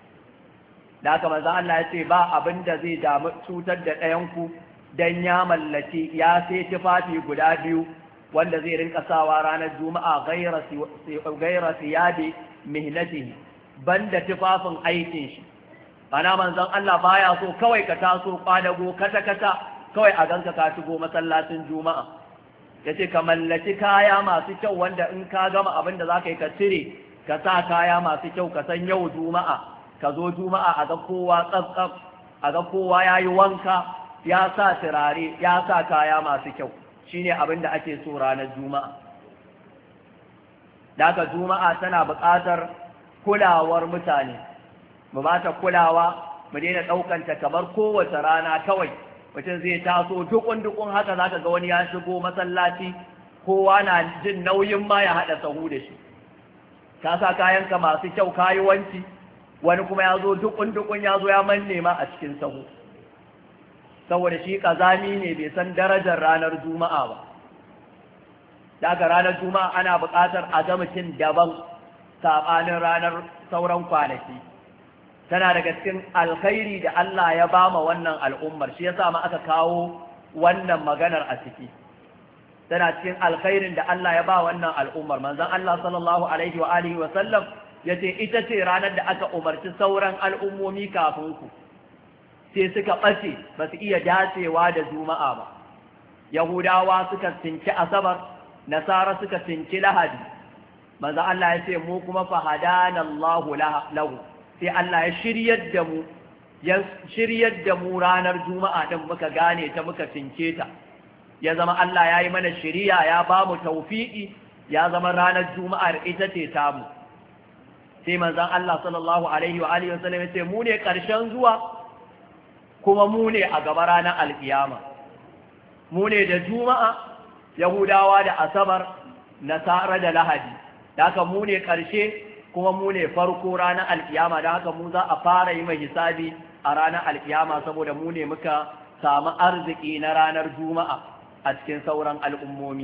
da haka manzo Allah ya ce ba abin da zai damu cutar da ɗayan ku dan ya mallaki ya sai tufafi guda biyu wanda zai rinka sawa ranar juma'a gaira gaira siyabi mihnatihi banda tufafin aikin shi ana manzon Allah baya so kawai ka taso kwadago kata kata kawai a ganka ka shigo masallacin juma'a yace ka mallaki kaya masu kyau wanda in ka gama abin da zaka yi ka cire ka sa kaya masu kyau ka san yau juma'a ka zo juma'a a ga kowa tsaf a ga kowa yayi wanka ya sa turare ya sa kaya masu kyau shine abin da ake so ranar juma'a daga juma'a tana buƙatar kulawar mutane mu ba ta kulawa mu daina ɗaukanta kamar kowace rana kawai mutum zai taso dukun dukun haka zaka ga wani ya shigo masallaci kowa na jin nauyin ma ya haɗa sahu da shi ka sa kayanka masu kyau kayi wanki wani kuma ya zo dukun dukun ya zo ya manne ma a cikin sahu saboda shi kazami ne bai san darajar ranar juma'a ba daga ranar juma'a ana buƙatar a ga mutum daban saɓanin ranar sauran kwanaki tana daga cikin alkhairi da Allah ya ba ma wannan al'ummar shi yasa ma aka kawo wannan maganar a ciki tana cikin alkhairin da Allah ya ba wannan al'ummar manzon Allah sallallahu alaihi wa alihi wa sallam yace ita ce ranar da aka umarci sauran al'ummomi kafin ku sai suka ɓace ba su iya dacewa da juma'a ba yahudawa suka cinci asabar nasara suka cinci lahadi manzo Allah ya ce mu kuma fa hadana Allahu lahu sai Allah ya shiryar da mu ya shiryar da mu ranar juma'a din muka gane ta muka cince ta ya zama Allah ya yi mana shiriya ya ba mu tawfiki ya zama ranar juma'ar ita ce tamu sai manzon Allah sallallahu alaihi wa alihi wasallam ya ce mu ne karshen zuwa kuma mu ne a gaba ranar alkiyama mu ne da juma'a yahudawa da asabar nasara da lahadi da haka mu ne ƙarshe kuma mu ne farko ranar alkiyama da haka mu za a fara yi mai hisabi a ranar alkiyama saboda mu ne muka samu arziki na ranar juma'a a cikin sauran al'ummomi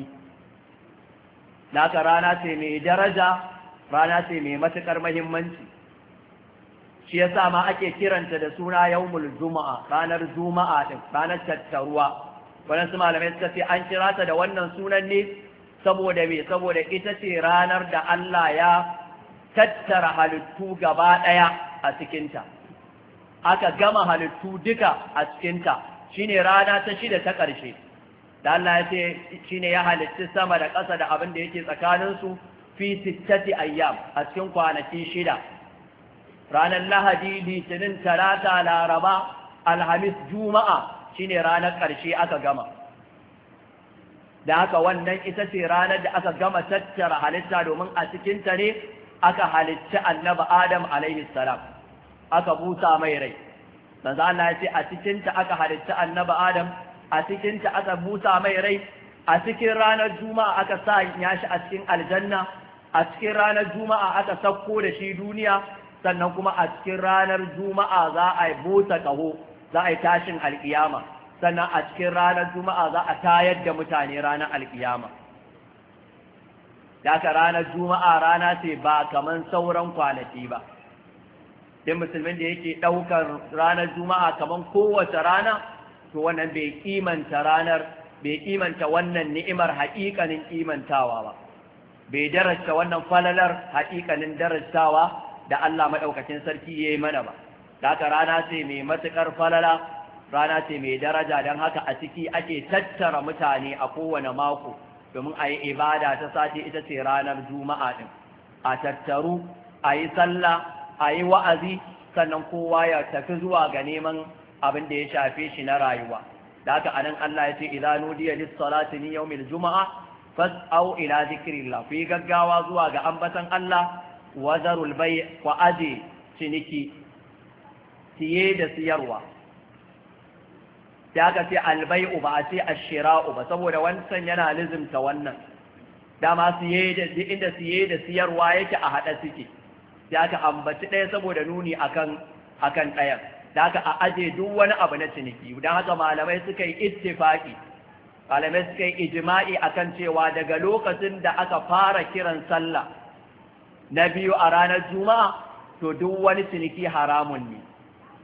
da haka rana ce mai daraja rana ce mai matuƙar muhimmanci shi yasa ma ake kiranta da suna yawmul juma'a ranar juma'a din ranar tattaruwa wannan su malamai suka ce an kira ta da wannan sunan ne saboda me saboda ita ce ranar da Allah ya tattara halittu gaba daya a cikin ta aka gama halittu duka a cikin ta shine rana ta shida ta ƙarshe da Allah ya ce shine ya halitta sama da ƙasa da abin da yake tsakanin su fi sittati ayyam a cikin kwanaki shida ranar lahadi litinin talata laraba alhamis juma'a shine ranar ƙarshe aka gama da haka wannan ita ce ranar da aka gama tattara halitta domin a cikinta ne aka halitta annabi adam alaihi salam aka busa mai rai manzo Allah ya ce a cikinta aka halitta annabi adam a cikinta aka busa mai rai a cikin ranar juma'a aka sa ya shi a cikin aljanna a cikin ranar juma'a aka sauko da shi duniya sannan kuma a cikin ranar juma'a za a yi busa ƙaho za a yi tashin alƙiyama sannan a cikin ranar juma'a za a tayar da mutane ranar alƙiyama daga ranar juma'a rana ce ba kaman sauran kwanaki ba din musulmin da yake ɗaukar ranar juma'a kaman kowace rana to wannan bai kimanta ranar bai kimanta wannan ni'imar haƙiƙanin kimantawa ba bai darasta wannan falalar haƙiƙanin darastawa da Allah maɗaukacin sarki ya yi mana ba da haka rana ce mai matuƙar falala rana ce mai daraja don haka a ciki ake tattara mutane a kowane mako domin a yi ibada ta sati ita ce ranar juma'a ɗin a tattaru a yi sallah a yi wa'azi sannan kowa ya tafi zuwa ga neman abin da ya shafe shi na rayuwa da haka anan Allah ya ce idza nudiya lis-salati min yawmil juma'a fas'au ila zikrillah fi gaggawa zuwa ga ambatan Allah wazarul bai wa aje ciniki siye da siyarwa sai aka ce albai'u ba a ce ashira'u ba saboda wancan yana lizimta wannan dama siye da inda siye da siyarwa yake a haɗa suke sai aka ambaci ɗaya saboda nuni akan akan ɗayan da aka a aje duk wani abu na ciniki don haka malamai suka yi ittifaqi malamai suka yi ijma'i akan cewa daga lokacin da aka fara kiran sallah na biyu a ranar juma'a to duk wani ciniki haramun ne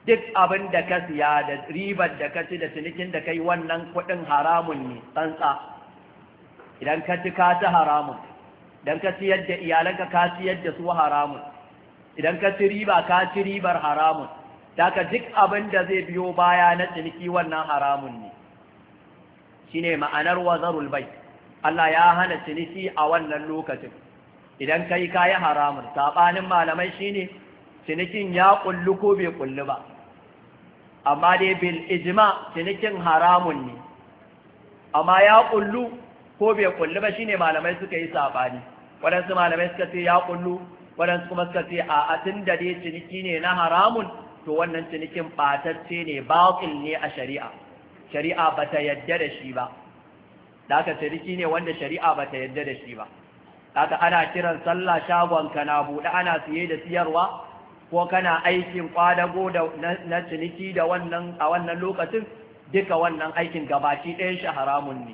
duk abin da ka siya da ribar da ka ci da cinikin da kai wannan kuɗin haramun ne tsantsa. Idan ka ci ka ci haramun, idan ka ciyar da iyalanka ka ciyar da su haramun, idan ka ci riba ka ci ribar haramun, daga duk abin da zai biyo baya na ciniki wannan haramun ne. Shine ma'anar wazarul bai. Allah ya hana ciniki a wannan lokacin. Idan kai kayi haramun, saɓanin malamai shine cinikin ya kullu ko bai kullu ba. Amma dai bil ijma cinikin haramun ne. Amma ya kullu ko bai kullu ba shine malamai suka yi saɓani. Waɗansu malamai suka ce ya kullu, waɗansu kuma suka ce a tun da dai ciniki ne na haramun, to wannan cinikin ɓatacce ne, batil ne a shari'a. Shari'a ba ta yadda da shi ba. Da aka ciniki ne wanda shari'a ba ta yadda da shi ba. Haka ana kiran sallah shagonka na buɗe ana siye da siyarwa, ko kana aikin kwadago da na ciniki da wannan a wannan lokacin, duka wannan aikin gabashi ɗayan shi haramun ne.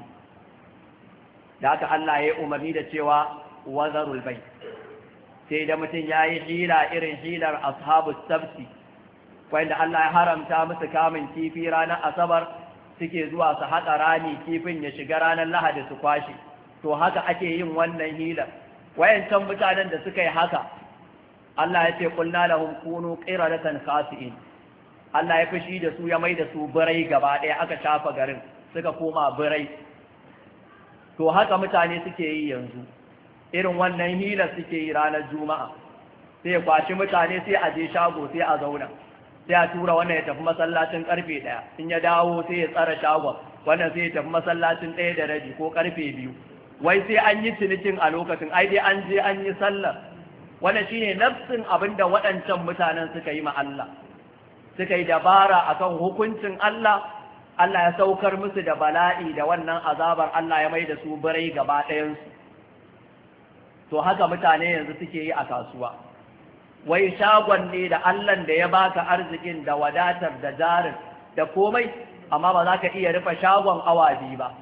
Da haka Allah ya yi umarni da cewa wazarul bai. Sai da mutum ya yi hila irin hilar ashabu sabti, wanda Allah ya haramta musu kamun kifi ranar asabar, suke zuwa su haƙa rani kifin ya shiga ranar lahadi su kwashe. To haka ake yin wannan hilar. Wayancan mutanen da suka yi haka, Allah ya ce qulna lahum kunu qiradatan khasi'in. Allah ya fushi da su ya mai da su birai gaba ɗaya, aka shafa garin suka koma birai. To haka mutane suke yi yanzu, irin wannan hilar suke yi ranar juma'a. Sai ya kwashi mutane sai a je shago sai a zauna, sai a tura wannan ya tafi masallacin karfe ɗaya, in ya dawo sai ya tsara shagon, wannan sai ya tafi masallacin ɗaya da rabi ko karfe biyu. Wai sai an yi cinikin a lokacin, ai dai an je an yi sallar. Wannan shine nafsin abin da waɗancan mutanen suka yi ma Allah, suka yi dabara akan hukuncin Allah. Allah ya saukar musu da bala'i da wannan azabar, Allah ya mai da su birai gaba ɗayansu. To haka mutane yanzu suke yi a kasuwa. Wai shagon ne da Allahn da ya baka arzikin da wadatar da jarin da komai, amma ba za ka iya rufe shagon awa biyu ba.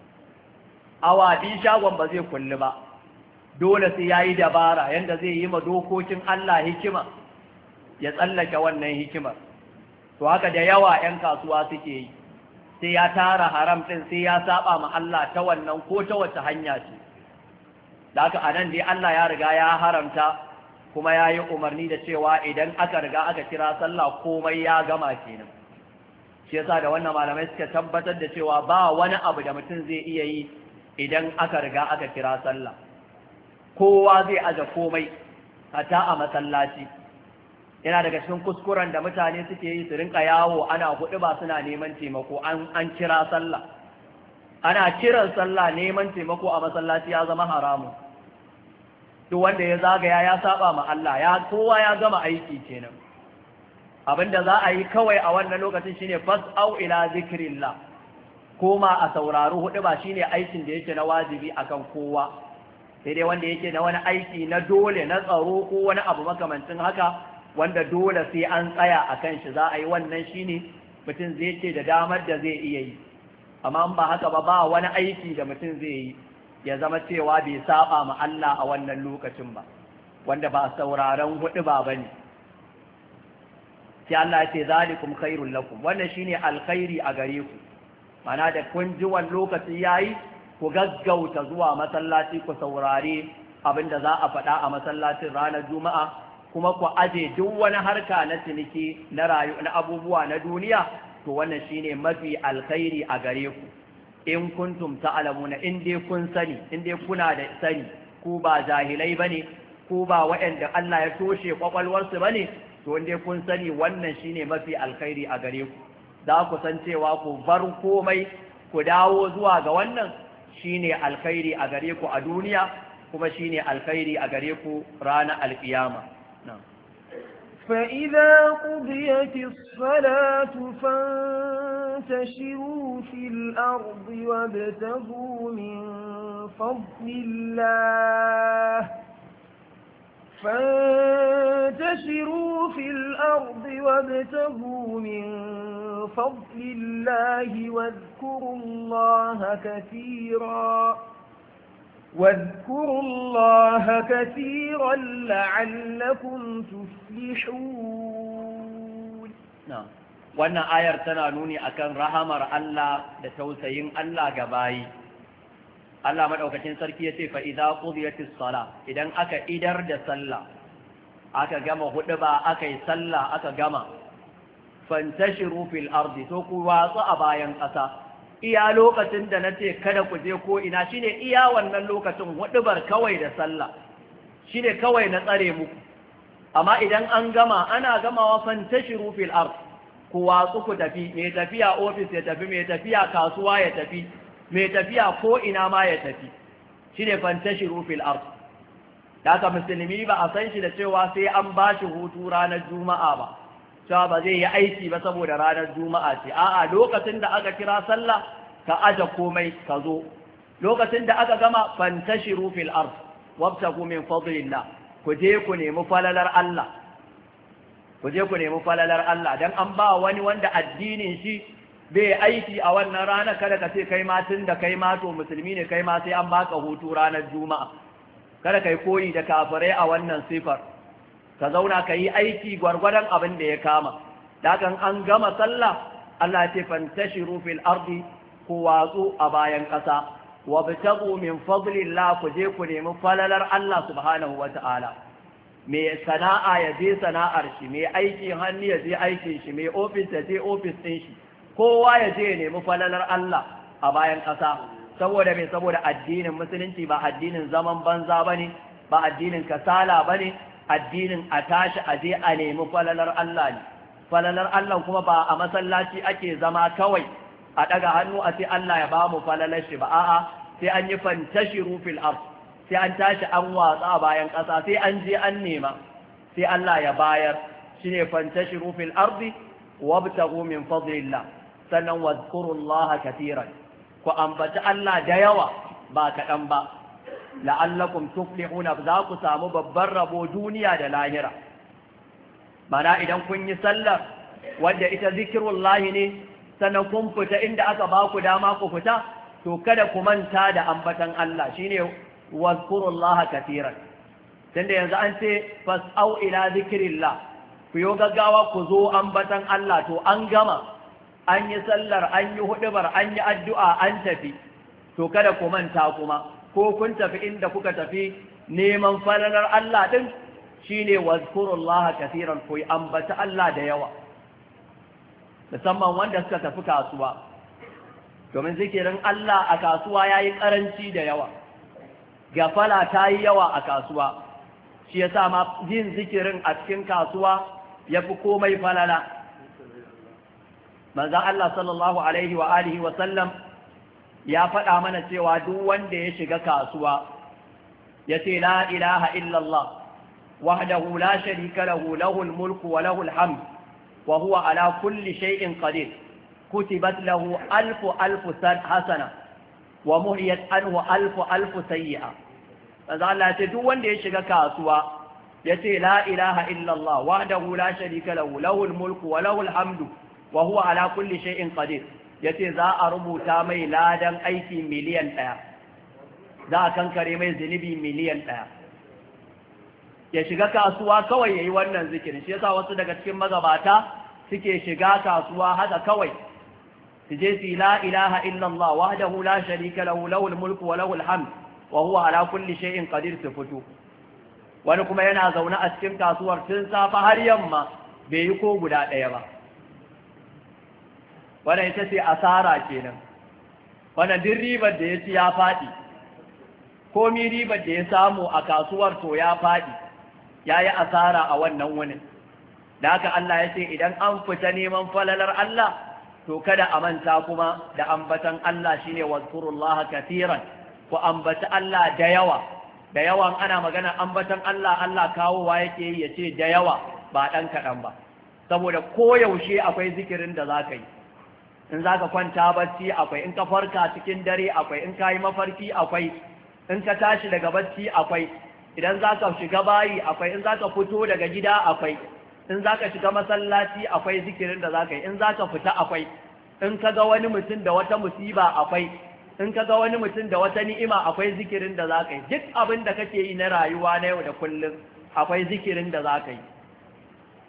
Awa biyu shagon ba zai kulli ba. Dole sai ya yi dabara yadda zai yi ma dokokin Allah hikima, ya tsallake wannan hikimar. To haka da yawa 'yan kasuwa suke yi, sai ya tara haram ɗin, sai ya saba ma Allah ta wannan ko ta wace hanya ce. Da haka a nan dai Allah ya riga ya haramta, kuma ya yi umarni da cewa idan aka riga aka kira sallah komai ya gama kenan. Shi yasa da wannan malamai suka tabbatar da cewa ba wani abu da mutum zai iya yi idan aka riga aka kira sallah. Kowa zai aje komai, hata a masallaci. Yana daga cikin kuskuren da mutane suke yi, su rinka yawo ana huɗu ba suna neman taimako, an an kira sallah. Ana kiran sallah neman taimako a masallaci ya zama haramun. Duk wanda ya zagaya ya saba ma Allah, ya kowa ya gama aiki kenan. Abinda za a yi kawai a wannan lokacin shine fas'au ila zikrillah. Koma a saurari huɗu ba shine aikin da yake na wajibi akan kowa. Sai dai wanda yake na wani aiki na dole na tsaro ko wani abu makamancin haka, wanda dole sai an tsaya a kan shi za a yi, wannan shine mutum zai ce da damar da zai iya yi. Amma ba haka ba, ba wani aiki da mutum zai yi ya zama cewa bai saba ma Allah a wannan lokacin ba, wanda ba sauraron hudu ba bane. Sai Allah ya ce zalikum khairul lakum, wannan shine alkhairi a gare ku. Mana da kun ji wani lokaci yayi, ku gaggauta zuwa masallaci ku saurare abin da za a faɗa a masallacin ranar Juma'a, kuma ku aje duk wani harka na ciniki na rayu na abubuwa na duniya, to wannan shine mafi alkhairi a gare ku. In kuntum ta'lamuna, in dai kun sani, in dai kuna da sani, ku ba jahilai bane, ku ba waɗanda Allah ya toshe kwakwalwarsu bane, to in dai kun sani wannan shine mafi alkhairi a gare ku. Za ku san cewa ku bar komai ku dawo zuwa ga wannan shine alkhairi a gare ku a duniya, kuma shine alkhairi a gare ku ranar alkiyama. فإذا قضيت الصلاة فانتشروا في الأرض وابتغوا من فضل الله فانتشروا في الأرض وابتغوا من فضل الله واذكروا الله كثيرا واذكروا الله كثيرا لعلكم تفلحون. wannan ayar tana nuni akan rahamar Allah da tausayin Allah ga bayi. Allah madaukakin sarki yace fa idza qudiyatis sala, idan aka idar da sallah aka gama huduba aka yi sallah aka gama, fantashiru fil ardi, to ku watsu a bayan ƙasa. Iya lokacin da nace kada ku je ko ina shine iya wannan lokacin hudubar kawai da sallah shine kawai na tsare muku. Amma idan an gama ana gamawa fantashiru fil ardi, ku watsu ku tafi, mai tafiya ofis ya tafi, mai tafiya kasuwa ya tafi, mai tafiya ko ina ma ya tafi, shine fantashiru fil ard. Daga musulmi ba a san shi da cewa sai an ba shi hutu ranar juma'a ba, cewa ba zai yi aiki ba saboda ranar juma'a ce. A'a, lokacin da aka kira sallah ka aje komai ka zo, lokacin da aka gama fantashiru fil ard wabtagu min fadlillah, ku je ku nemi falalar Allah, ku je ku nemi falalar Allah. Dan an ba wani wanda addinin shi bai aiki a wannan rana, kada ka ce kai ma tun da kai ma to musulmi ne kai ma sai an baka hutu ranar juma'a. Kada kai koyi da kafirai a wannan sifar, ka zauna ka yi aiki gwargwadon abin da ya kama. Dakan an gama sallah Allah ya ce fantashiru fil ardi, ku watsu a bayan ƙasa, wabtagu min fadlillah, ku je ku nemi falalar Allah subhanahu wata'ala. Mai sana'a ya je sana'ar shi, mai aikin hannu ya je aikin shi, mai ofis ya je ofis ɗin shi, kowa ya je ya nemi falalar Allah a bayan ƙasa. Saboda mai saboda addinin musulunci ba addinin zaman banza ba ne, ba addinin kasala ba ne, addinin a tashi a je a nemi falalar Allah ne. Falalar Allah kuma ba a masallaci ake zama kawai a ɗaga hannu a ce Allah ya ba mu falalar shi ba, a'a sai an yi fantashiru fil ard, sai an tashi an watsa a bayan ƙasa, sai an je an nema, sai Allah ya bayar. Shine fantashiru fil ardi wabtaghu min fadlillah, sannan wadhkurullaha katiran, ku ambaci Allah da yawa ba kaɗan ba, la'allakum tuflihuna, za ku samu babban rabo duniya da lahira. Mana idan kun yi sallar wanda ita zikirullahi ne, sannan kun fita inda aka ba ku dama ku fita, to kada ku manta da ambatan Allah, shine wadhkurullaha katiran. Tunda yanzu an ce fas'au ila zikrillah, ku yo gaggawa ku zo ambatan Allah, to an gama, an yi sallar, an yi hudubar, an yi addu'a, an tafi, to kada ku manta kuma, ko kun tafi inda kuka tafi neman falalar Allah din, shine wadhkurullaha katiran, ku ambata Allah da yawa, musamman wanda suka tafi kasuwa, domin zikirin Allah a kasuwa yayi karanci da yawa, gafala ta yi yawa a kasuwa, shi yasa ma yin zikirin a cikin kasuwa yafi komai falala. Manzon Allah sallallahu alaihi wa alihi wa sallam ya faɗa mana cewa duk wanda ya shiga kasuwa ya ce la ilaha illallah wahdahu la sharika lahu, lahul mulku wa lahul hamd wa huwa ala kulli shay'in qadir, kutibat lahu alfu alfu hasana wa muhiyat anhu alfu alfu sayyi'a. Manzon Allah ya ce duk wanda ya shiga kasuwa ya ce la ilaha illallah wahdahu la sharika lahu, lahul mulku wa lahul hamdu wa huwa ala kulli shay'in qadir, yace za a rubuta mai ladan aiki miliyan ɗaya, za a kankare mai zunubi miliyan ɗaya. Ya shiga kasuwa kawai yayi wannan zikirin. Shi yasa wasu daga cikin magabata suke shiga kasuwa haka kawai su je su la ilaha illallah wahdahu la sharika lahu, lahul mulku wa lahul hamd wa huwa ala kulli shay'in qadir, su fito. Wani kuma yana zaune a cikin kasuwar tun safa har yamma bai yi ko guda ɗaya ba. Wannan ita ce asara kenan. Wannan duk ribar da ya ci ya faɗi, komi ribar da ya samu a kasuwar to ya faɗi, ya yi asara a wannan wunin. Da haka Allah ya ce idan an fita neman falalar Allah, to kada a manta kuma da ambatan Allah, shine wadhkurullaha katiran, ku ambata Allah da yawa. Da yawan ana magana ambatan Allah, Allah kawowa yake yi ya ce da yawa ba ɗan kaɗan ba, saboda koyaushe akwai zikirin da za ka yi. In za ka kwanta bacci akwai, in ka farka cikin dare akwai, in ka yi mafarki akwai, in ka tashi daga bacci akwai, idan za ka shiga bayi akwai, in za ka fito daga gida akwai, in za ka shiga masallaci akwai zikirin da za ka yi, in za ka fita akwai, in ka ga wani mutum da wata musiba akwai, in ka ga wani mutum da wata ni'ima akwai zikirin da za ka yi. Duk abin da kake yi na rayuwa na yau da kullum akwai zikirin da za ka yi.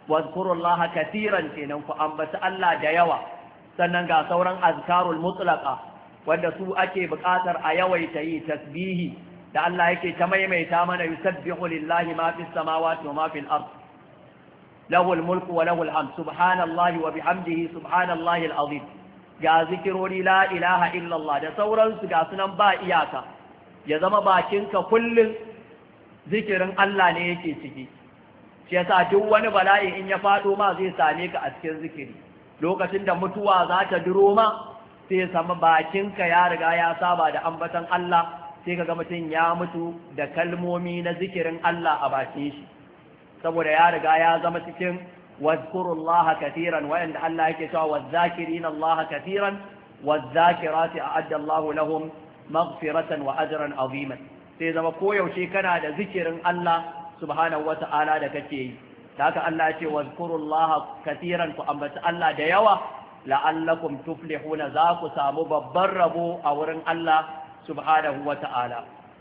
wadhkurullaha katiran kenan ku ambaci Allah da yawa sannan ga sauran azkarul mutlaqa wanda su ake buƙatar a yawaita yi tasbihi da Allah yake ta maimaita mana yusabbihu lillahi ma fis samawati wa ma fil ard lahu al-mulku wa lahu al-hamd subhanallahi wa bihamdihi subhanallahi al-azim ga zikirori la ilaha illallah da sauransu ga sunan ba iyaka ya zama bakinka kullum zikirin Allah ne yake ciki shi yasa duk wani bala'i in ya faɗo ma zai same ka a cikin zikiri lokacin da mutuwa za ta duro ma sai sama bakinka ya riga ya saba da ambatan Allah sai kaga mutum ya mutu da kalmomi na zikirin Allah a bakin shi saboda ya riga ya zama cikin wadhkurullaha katiran wa'anda Allah yake cewa wadh-dhakirina Allah katiran wadh-dhakirati a'adda Allah lahum maghfiratan wa ajran aziman sai zama koyaushe kana da zikirin Allah subhanahu wata'ala da kake yi haka Allah ya ce wadhkurullaha katiran ku ambaci Allah da yawa la'allakum tuflihuna za ku samu babban rabo a wurin Allah subhanahu wata'ala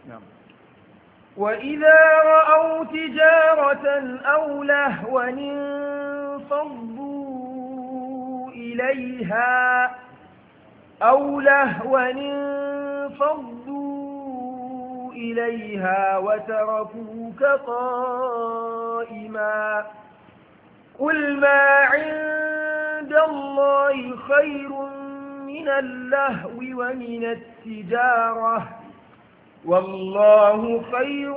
وإذا رأوا تجارة أو لهوا انفضوا إليها أو لهوا انفضوا إليها وتركوك قائما قل ما عند الله خير من اللهو ومن التجارة والله خير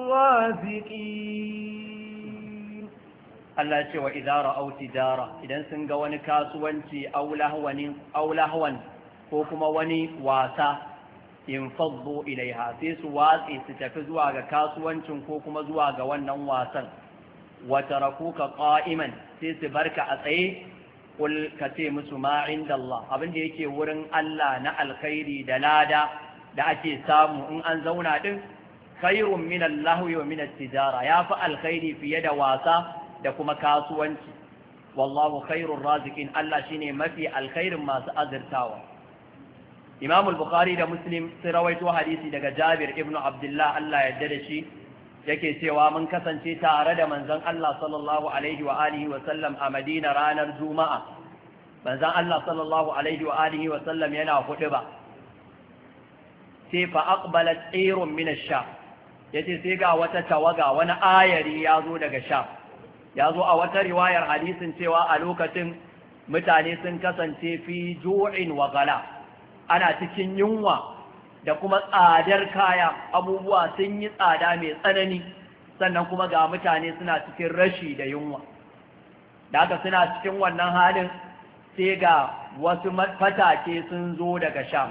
الرازقين الله يقول وإذا رأوا تجارة إذا سنقوا وني كاسوانتي أو لهوا أو لهوا كوكما وني واسا ينفضوا إليها سيسوا واسي ستفزوا كاسوانتي كوكما زوا ونن واسا وتركوك قائما سيس بركة أطعي قل كتيمس ما عند الله أبن ديكي ورن الله نأل خيري دلادا da ake samu in an zauna din khairun min al-lahwi wa min at-tijara yafi alkhairi fiye da wasa da kuma kasuwanci wallahu khairur raziqin Allah shine mafi alkhairin masu azurtawa Imam al-Bukhari da Muslim sun rawaito hadisi daga Jabir ibn Abdullah Allah ya yarda da shi yake cewa mun kasance tare da manzon Allah sallallahu alaihi wa alihi wa sallam a Madina ranar Juma'a manzon Allah sallallahu alaihi wa alihi wa sallam yana huɗuba sai fa aqbalat ayrun min ash-sham yace sai ga wata tawaga wani ayari yazo daga sham yazo a wata riwayar hadisin cewa a lokacin mutane sun kasance fi ju'in wa ghala ana cikin yunwa da kuma tsadar kaya abubuwa sun yi tsada mai tsanani sannan kuma ga mutane suna cikin rashi da yunwa da haka suna cikin wannan halin sai ga wasu fatake sun zo daga sham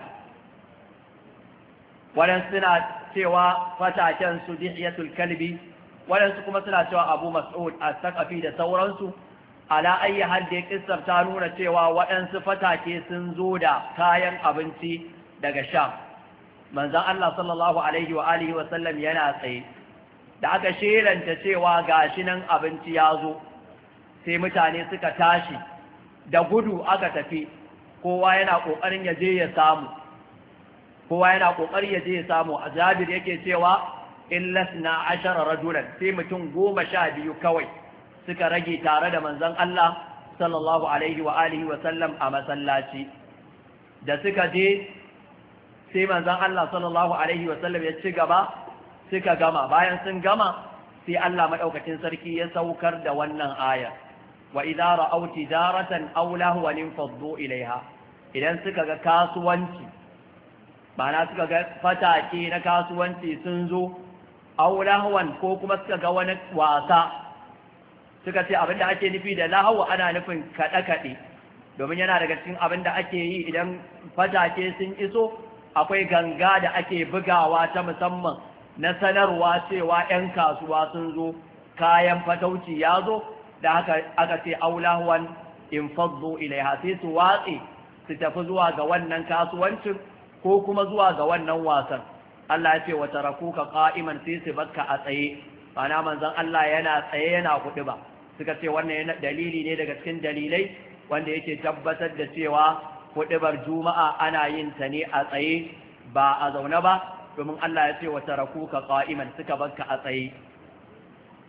waɗansu suna cewa fataken su dihiyatul kalbi waɗansu kuma suna cewa abu mas'ud a sakafi da sauransu ala ayyi hal da kissar ta nuna cewa waɗansu fatake sun zo da kayan abinci daga sham manzon Allah sallallahu alaihi wa alihi wa sallam yana tsaye da aka shelanta cewa gashi nan abinci ya zo sai mutane suka tashi da gudu aka tafi kowa yana kokarin ya je ya samu kowa yana kokari ya je ya samu a Jabir yake cewa illasna ashara rajulan sai mutum goma sha biyu kawai suka rage tare da manzon Allah sallallahu alaihi wa alihi wa sallam a masallaci da suka je sai manzon Allah sallallahu alaihi wa sallam ya ci gaba suka gama bayan sun gama sai Allah madaukakin sarki ya saukar da wannan aya wa idza ra'aw tijaratan aw lahwan faddu ilaiha idan suka ga kasuwanci Bana suka ga fatake na kasuwanci sun zo aw lahwan ko kuma suka ga wani wasa suka ce abinda ake nufi da lahu ana nufin kaɗe-kaɗe domin yana daga cikin abinda ake yi idan fatake sun iso akwai ganga da ake bugawa ta musamman na sanarwa cewa 'yan kasuwa sun zo kayan fatauci ya zo da haka aka ce aw lahwan in faddu ilaiha sai su watse su tafi zuwa ga wannan kasuwancin ko kuma zuwa ga wannan wasan Allah ya ce wa tarakuka qa'iman sai su bakka a tsaye bana manzon Allah yana tsaye yana hudu ba suka ce wannan dalili ne daga cikin dalilai wanda yake tabbatar da cewa hudubar juma'a ana yin ta ne a tsaye ba a zaune ba domin Allah ya ce wa tarakuka qa'iman suka bakka a tsaye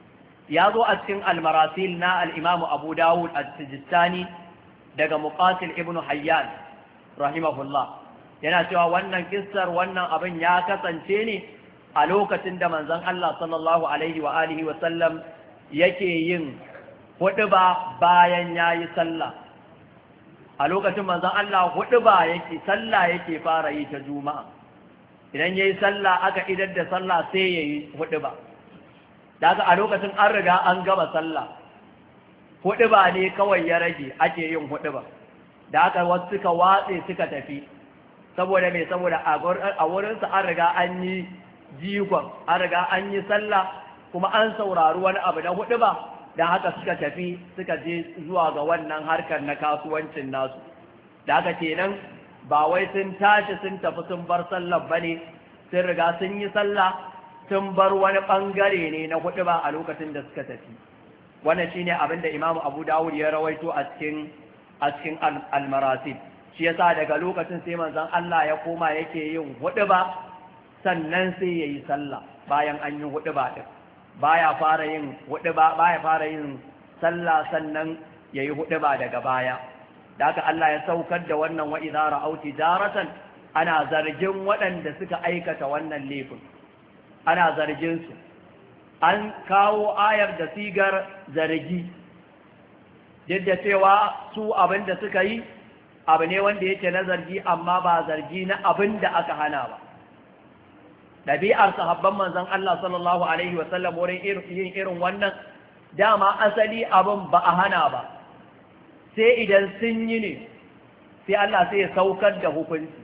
ya zo a cikin al-marasil na al-imam Abu Dawud as-Sijistani daga Muqatil ibn Hayyan rahimahullah yana cewa wannan kissar wannan abin ya kasance ne a lokacin da manzon Allah sallallahu alaihi wa alihi wa sallam yake yin huɗuba bayan yayi sallah. A lokacin manzon Allah huɗuba yake sallah yake fara yi ta juma'a, idan yayi sallah aka idar da sallah sai yayi huɗuba. Daga a lokacin an riga an gama sallah, huɗuba ne kawai ya rage ake yin huɗuba. Da aka wasu suka watse suka tafi, saboda mai saboda a wurinsa an riga an yi jigon, an riga an yi sallah kuma an saurari wani abu na huɗuba, da haka suka tafi suka je zuwa ga wannan harkar na kasuwancin nasu. Da haka kenan ba wai sun tashi sun tafi sun bar sallar bane, sun riga sun yi sallah sun bar wani ɓangare ne na huɗuba a lokacin da suka tafi. Wannan shine abin da Imam Abu Dawud ya rawaito a cikin a cikin al-marasil. Shi yasa daga lokacin sai manzon Allah ya koma yake yin huɗuba sannan sai yayi sallah bayan an yi huɗuba din. Baya fara yin huɗuba baya fara yin sallah sannan yayi huɗuba daga baya. Da haka Allah ya saukar da wannan wa idza ra'aw tijaratan, ana zargin waɗanda suka aikata wannan laifin, ana zargin su. An kawo ayar da sigar zargi, duk da cewa su abin da suka yi abu ne wanda yake na zargi, amma ba zargi na abin da aka hana ba. ɗabi'ar sahabban manzon Allah sallallahu alaihi wasallam wurin yin irin wannan, dama asali abin ba a hana ba, sai idan sun yi ne sai Allah sai ya saukar da hukunci.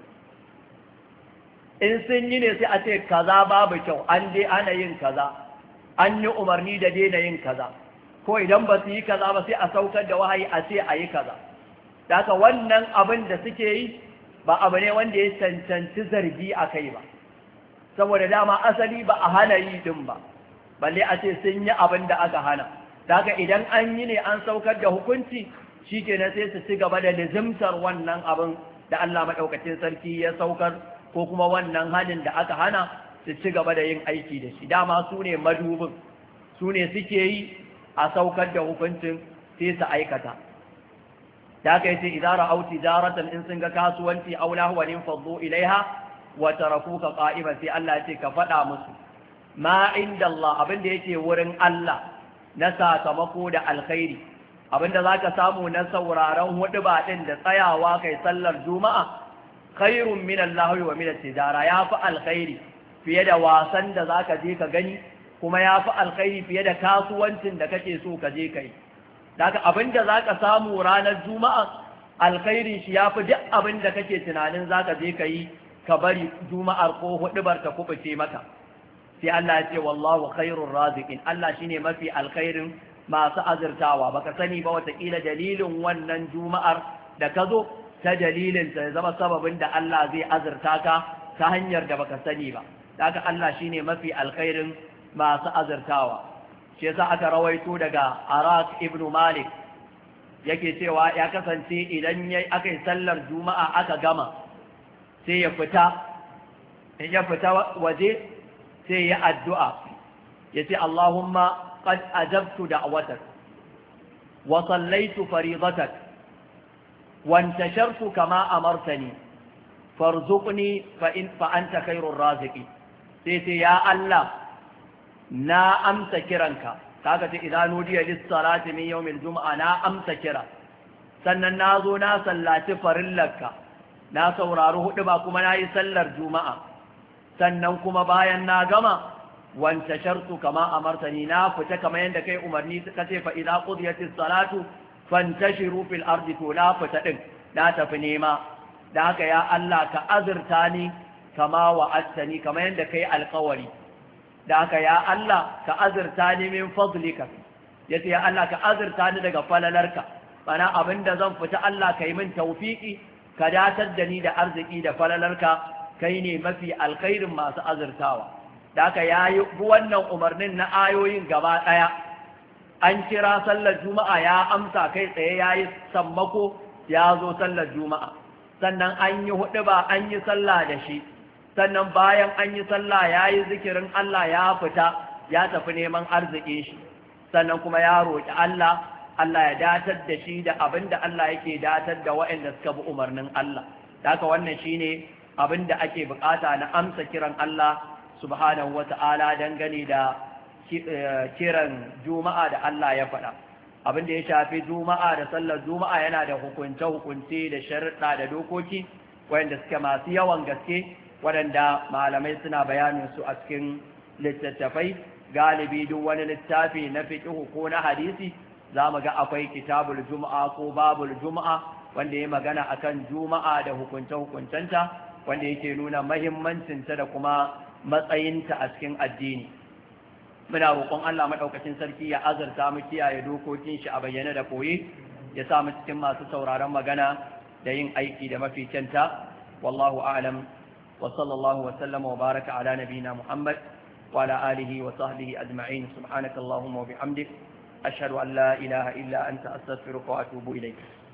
In sun yi ne sai a ce kaza babu kyau, an dai ana yin kaza, an yi umarni da daina yin kaza, ko idan ba su yi kaza ba sai a saukar da wahayi a ce a yi kaza. Daga wannan abin da suke yi ba abu ne wanda ya cancanci zargi a kai ba, saboda dama asali ba a hana yi din ba, balle a ce sun yi abin da aka hana. Daga idan an yi ne an saukar da hukunci, shi kenan sai su ci gaba da nizimtar wannan abin da Allah maɗaukacin sarki ya saukar, ko kuma wannan halin da aka hana su ci gaba da yin aiki da shi. Dama su ne madubin, su ne suke yi a saukar da hukuncin sai su aikata. Da aka yi ce idara au tijaratan, in sun ga kasuwanci aw lahwan faddu ilaiha wa tarakuka qa'iman, sai Allah ya ce ka faɗa musu ma inda Allah, abin da yake wurin Allah na sakamako da alkhairi, abin da zaka samu na sauraron huɗuba din da tsayawa kai sallar juma'a, khairun min Allah wa min tijara, yafi alkhairi fiye da wasan da zaka je ka gani, kuma yafi alkhairi fiye da kasuwancin da kake so ka je kai. Daga abin da za ka samu ranar juma'a, alkhairin shi ya fi duk abin da kake tunanin za ka je ka yi ka bari juma'ar ko huɗubar ta kubuce maka. Sai Allah ya ce wallahu khairun raziqin, Allah shine mafi alkhairin masu azurtawa. Baka sani ba wataƙila dalilin wannan juma'ar da ka zo, ta dalilin ta zama sababin da Allah zai azurta ka ta hanyar da baka sani ba. Daga Allah shine mafi alkhairin masu azurtawa. Shi yasa aka rawaito daga Arak ibn Malik yake cewa ya kasance idan yayi aka yi sallar juma'a aka gama, sai ya fita in ya fita waje sai ya addu'a yace Allahumma qad ajabtu da'watak wa sallaitu faridatak wa intashartu kama amartani farzuqni fa in fa anta khairur raziqin. sai sai ya Allah, na amsa kiranka, kaga ce idan nudiya lis-salati min yawmil jumu'a, na amsa kira, sannan nazo na sallaci farillarka, na saurari hudu ba kuma nayi sallar juma'a, sannan kuma bayan na gama wanta shartu kama amartani, na fita kamar yadda kai umarni suka ce fa idza qudiyatis salatu fantashiru fil ardi, to na fita din na tafi nema. Da haka ya Allah ka azurta ni kama wa'adtani, kamar yadda kai alƙawari. Da haka ya Allah ka azurta ni min fadlika, yace ya Allah ka azurta ni daga falalarka, bana abinda zan fita Allah kai min tawfiki, ka datar da ni da arziki da falalarka, kai ne mafi alkhairin masu azurtawa. Da haka yayi wannan umarnin na ayoyin gaba daya, an kira sallar juma'a ya amsa kai tsaye, yayi sammako ya zo sallar juma'a, sannan an yi huɗuba an yi sallah da shi, sannan bayan an yi sallah ya yi zikirin Allah ya fita ya tafi neman arzikin shi, sannan kuma ya roƙi Allah Allah ya datar da shi da abin da Allah yake datar da waɗanda suka bi umarnin Allah. Haka wannan shine abin da ake bukata na amsa kiran Allah subhanahu wata'ala dangane da kiran juma'a da Allah ya faɗa. Abin da ya shafi juma'a da sallar juma'a yana da hukunce-hukunce da sharuɗa da dokoki waɗanda suke masu yawan gaske waɗanda malamai suna bayanin su a cikin littattafai. Galibi duk wani littafi na fiqh ko na hadisi za mu ga akwai kitabul juma'a ko babul juma'a wanda ya magana akan juma'a da hukunce-hukuncenta wanda yake nuna mahimmancinta da kuma matsayinta a cikin addini. Muna roƙon Allah maɗaukacin sarki ya azurta mu kiyaye dokokin shi a bayyane da koyi, ya sa mu cikin masu sauraron magana da yin aiki da mafi kyanta. Wallahu a'lam wa sallallahu wa sallama wa baraka ala nabina Muhammad wa ala alihi wa sahbihi ajma'in. Subhanakallahumma wa bihamdik ashhadu an la ilaha illa anta astaghfiruka wa atubu ilayk.